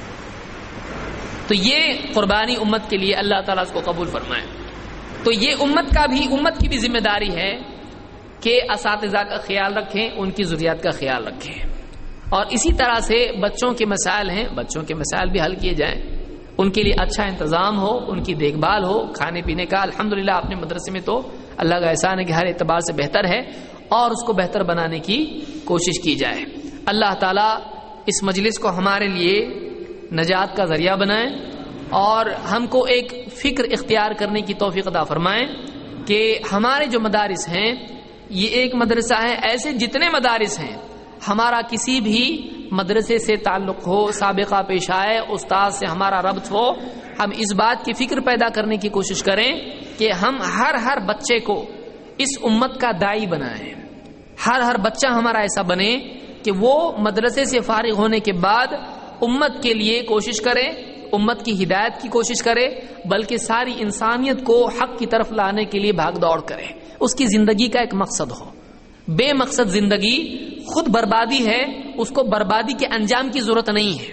تو یہ قربانی امت کے لیے اللہ تعالیٰ اس کو قبول فرمائے. تو یہ امت کی بھی ذمہ داری ہے کہ اساتذہ کا خیال رکھیں، ان کی ضروریات کا خیال رکھیں. اور اسی طرح سے بچوں کے مسائل ہیں، بچوں کے مسائل بھی حل کیے جائیں، ان کے لیے اچھا انتظام ہو، ان کی دیکھ بھال ہو، کھانے پینے کا. الحمدللہ اپنے مدرسے میں تو اللہ کا احسان ہے کہ ہر اعتبار سے بہتر ہے، اور اس کو بہتر بنانے کی کوشش کی جائے. اللہ تعالیٰ اس مجلس کو ہمارے لیے نجات کا ذریعہ بنائیں، اور ہم کو ایک فکر اختیار کرنے کی توفیق عطا فرمائیں کہ ہمارے جو مدارس ہیں، یہ ایک مدرسہ ہے، ایسے جتنے مدارس ہیں، ہمارا کسی بھی مدرسے سے تعلق ہو، سابقہ پیش آئے، استاد سے ہمارا ربط ہو، ہم اس بات کی فکر پیدا کرنے کی کوشش کریں کہ ہم ہر بچے کو اس امت کا داعی بنائیں. ہر بچہ ہمارا ایسا بنے کہ وہ مدرسے سے فارغ ہونے کے بعد امت کے لیے کوشش کرے، امت کی ہدایت کی کوشش کرے، بلکہ ساری انسانیت کو حق کی طرف لانے کے لیے بھاگ دوڑ کرے. اس کی زندگی کا ایک مقصد ہو. بے مقصد زندگی خود بربادی ہے، اس کو بربادی کے انجام کی ضرورت نہیں ہے.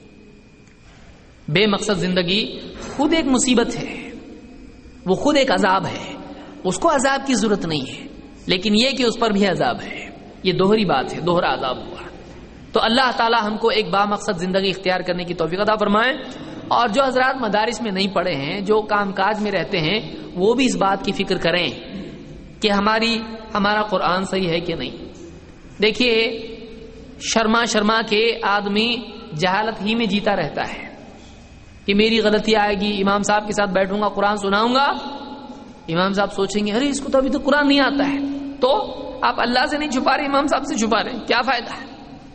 بے مقصد زندگی خود ایک مصیبت ہے، وہ خود ایک عذاب ہے، اس کو عذاب کی ضرورت نہیں ہے، لیکن یہ کہ اس پر بھی عذاب ہے. یہ دوہری بات ہے، دوہرا عذاب ہوا. تو اللہ تعالی ہم کو ایک با مقصد زندگی اختیار کرنے کی توفیق عطا فرمائے. اور جو حضرات مدارس میں نہیں پڑھے ہیں، جو کام کاج میں رہتے ہیں، وہ بھی اس بات کی فکر کریں کہ ہمارا قرآن صحیح ہے کہ نہیں. دیکھیے شرما کے آدمی جہالت ہی میں جیتا رہتا ہے کہ میری غلطی آئے گی، امام صاحب کے ساتھ بیٹھوں گا، قرآن سناؤں گا، امام صاحب سوچیں گے ارے اس کو تو ابھی تو قرآن نہیں آتا ہے، تو آپ اللہ سے نہیں چھپا رہے، امام صاحب سے چھپا رہے، کیا فائدہ ہے؟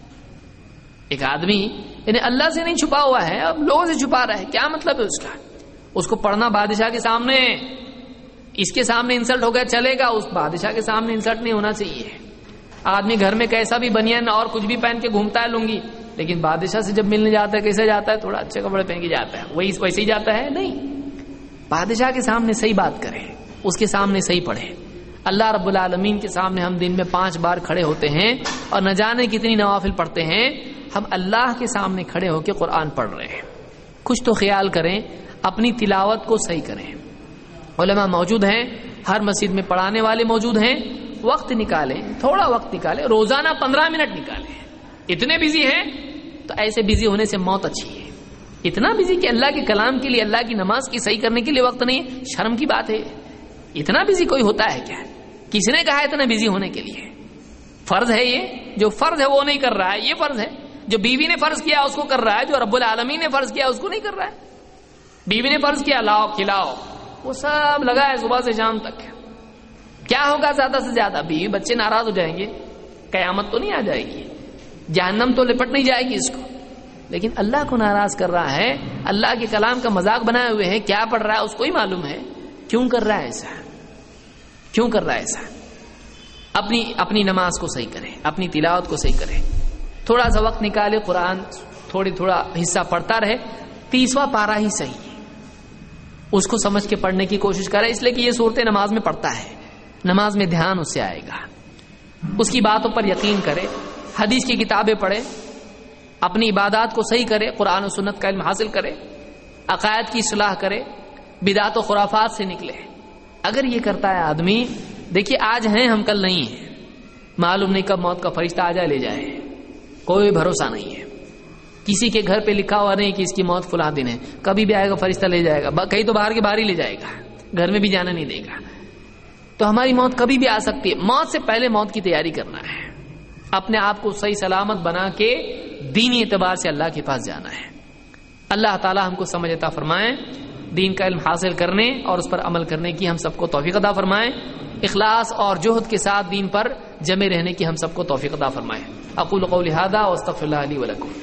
ایک آدمی یعنی اللہ سے نہیں چھپا ہوا ہے، اب لوگوں سے چھپا رہا ہے، کیا مطلب ہے اس کا؟ اس کو پڑھنا بادشاہ کے سامنے، اس کے سامنے انسلٹ ہو گیا چلے گا، اس بادشاہ کے سامنے انسلٹ نہیں ہونا چاہیے۔ آدمی گھر میں کیسا بھی بنیان اور کچھ بھی پہن کے گھومتا ہے لنگی، لیکن بادشاہ سے جب ملنے جاتا ہے کیسے جاتا ہے؟ تھوڑا اچھے کپڑے پہن کے جاتا ہے، وہی ویسے ہی جاتا ہے؟ نہیں، بادشاہ کے سامنے صحیح بات کریں، اس کے سامنے صحیح پڑھیں۔ اللہ رب العالمین کے سامنے ہم دن میں 5 بار کھڑے ہوتے ہیں اور نہ جانے کتنی نوافل پڑھتے ہیں، ہم اللہ کے سامنے کھڑے ہو کے قرآن پڑھ رہے ہیں۔ کچھ تو خیال کریں، اپنی تلاوت کو صحیح کریں۔ علماء موجود ہیں، ہر مسجد میں پڑھانے والے موجود ہیں، وقت نکالیں، تھوڑا وقت نکالیں، روزانہ 15 منٹ نکالیں۔ اتنے بزی ہیں تو ایسے بزی ہونے سے موت اچھی ہے۔ اتنا بزی کہ اللہ کے کلام کے لیے، اللہ کی نماز کی صحیح کرنے کے لیے وقت نہیں ہے، شرم کی بات ہے۔ اتنا بزی کوئی ہوتا ہے کیا؟ کس نے کہا اتنا بزی ہونے کے لیے؟ فرض ہے، یہ جو فرض ہے وہ نہیں کر رہا ہے، یہ فرض ہے۔ جو بیوی نے فرض کیا اس کو کر رہا ہے، جو رب العالمین نے فرض کیا اس کو نہیں کر رہا ہے۔ بیوی نے فرض کیا لاؤ کھلاؤ، وہ سب لگا ہے صبح سے شام تک۔ کیا ہوگا زیادہ سے زیادہ؟ بیوی بچے ناراض ہو جائیں گے، قیامت تو نہیں آ جائے گی، جہنم تو لپٹ نہیں جائے گی اس کو، لیکن اللہ کو ناراض کر رہا ہے، اللہ کے کلام کا مذاق بنائے ہوئے ہے۔ کیا پڑھ رہا ہے اس کو ہی معلوم ہے، کیوں کر رہا ہے ایسا؟ کیوں کر رہا ہے ایسا؟ اپنی نماز کو صحیح کریں، اپنی تلاوت کو صحیح کریں، تھوڑا سا وقت نکالے، قرآن تھوڑا حصہ پڑھتا رہے، 30واں پارہ ہی صحیح ہے، اس کو سمجھ کے پڑھنے کی کوشش کرے، اس لیے کہ یہ صورتیں نماز میں پڑھتا ہے، نماز میں دھیان اس سے آئے گا، اس کی باتوں پر یقین کرے، حدیث کی کتابیں پڑھے، اپنی عبادات کو صحیح کرے، قرآن و سنت کا علم حاصل کرے، عقائد کی اصلاح کرے، بدعت و خرافات سے نکلے۔ اگر یہ کرتا ہے آدمی، دیکھیے آج ہیں ہم کل نہیں ہیں، معلوم نہیں کب موت کا فرشتہ آ جائے لے جائے، کوئی بھروسہ نہیں ہے، کسی کے گھر پہ لکھا ہوا نہیں کہ اس کی موت فلاں دن ہے، کبھی بھی آئے گا فرشتہ لے جائے گا، کہیں تو باہر کے باہر ہی لے جائے گا، گھر میں بھی جانے نہیں دے گا۔ تو ہماری موت کبھی بھی آ سکتی ہے، موت سے پہلے موت کی تیاری کرنا ہے، اپنے آپ کو صحیح سلامت بنا کے دینی اعتبار سے اللہ کے پاس جانا ہے۔ اللہ تعالی ہم کو سمجھ عطا فرمائیں، دین کا علم حاصل کرنے اور اس پر عمل کرنے کی ہم سب کو توفیق عطا فرمائیں، اخلاص اور جہد کے ساتھ دین پر جمے رہنے کی ہم سب کو توفیق عطا فرمائیں۔ اقول قولی ھذا واستغفر اللہ لی ولکم۔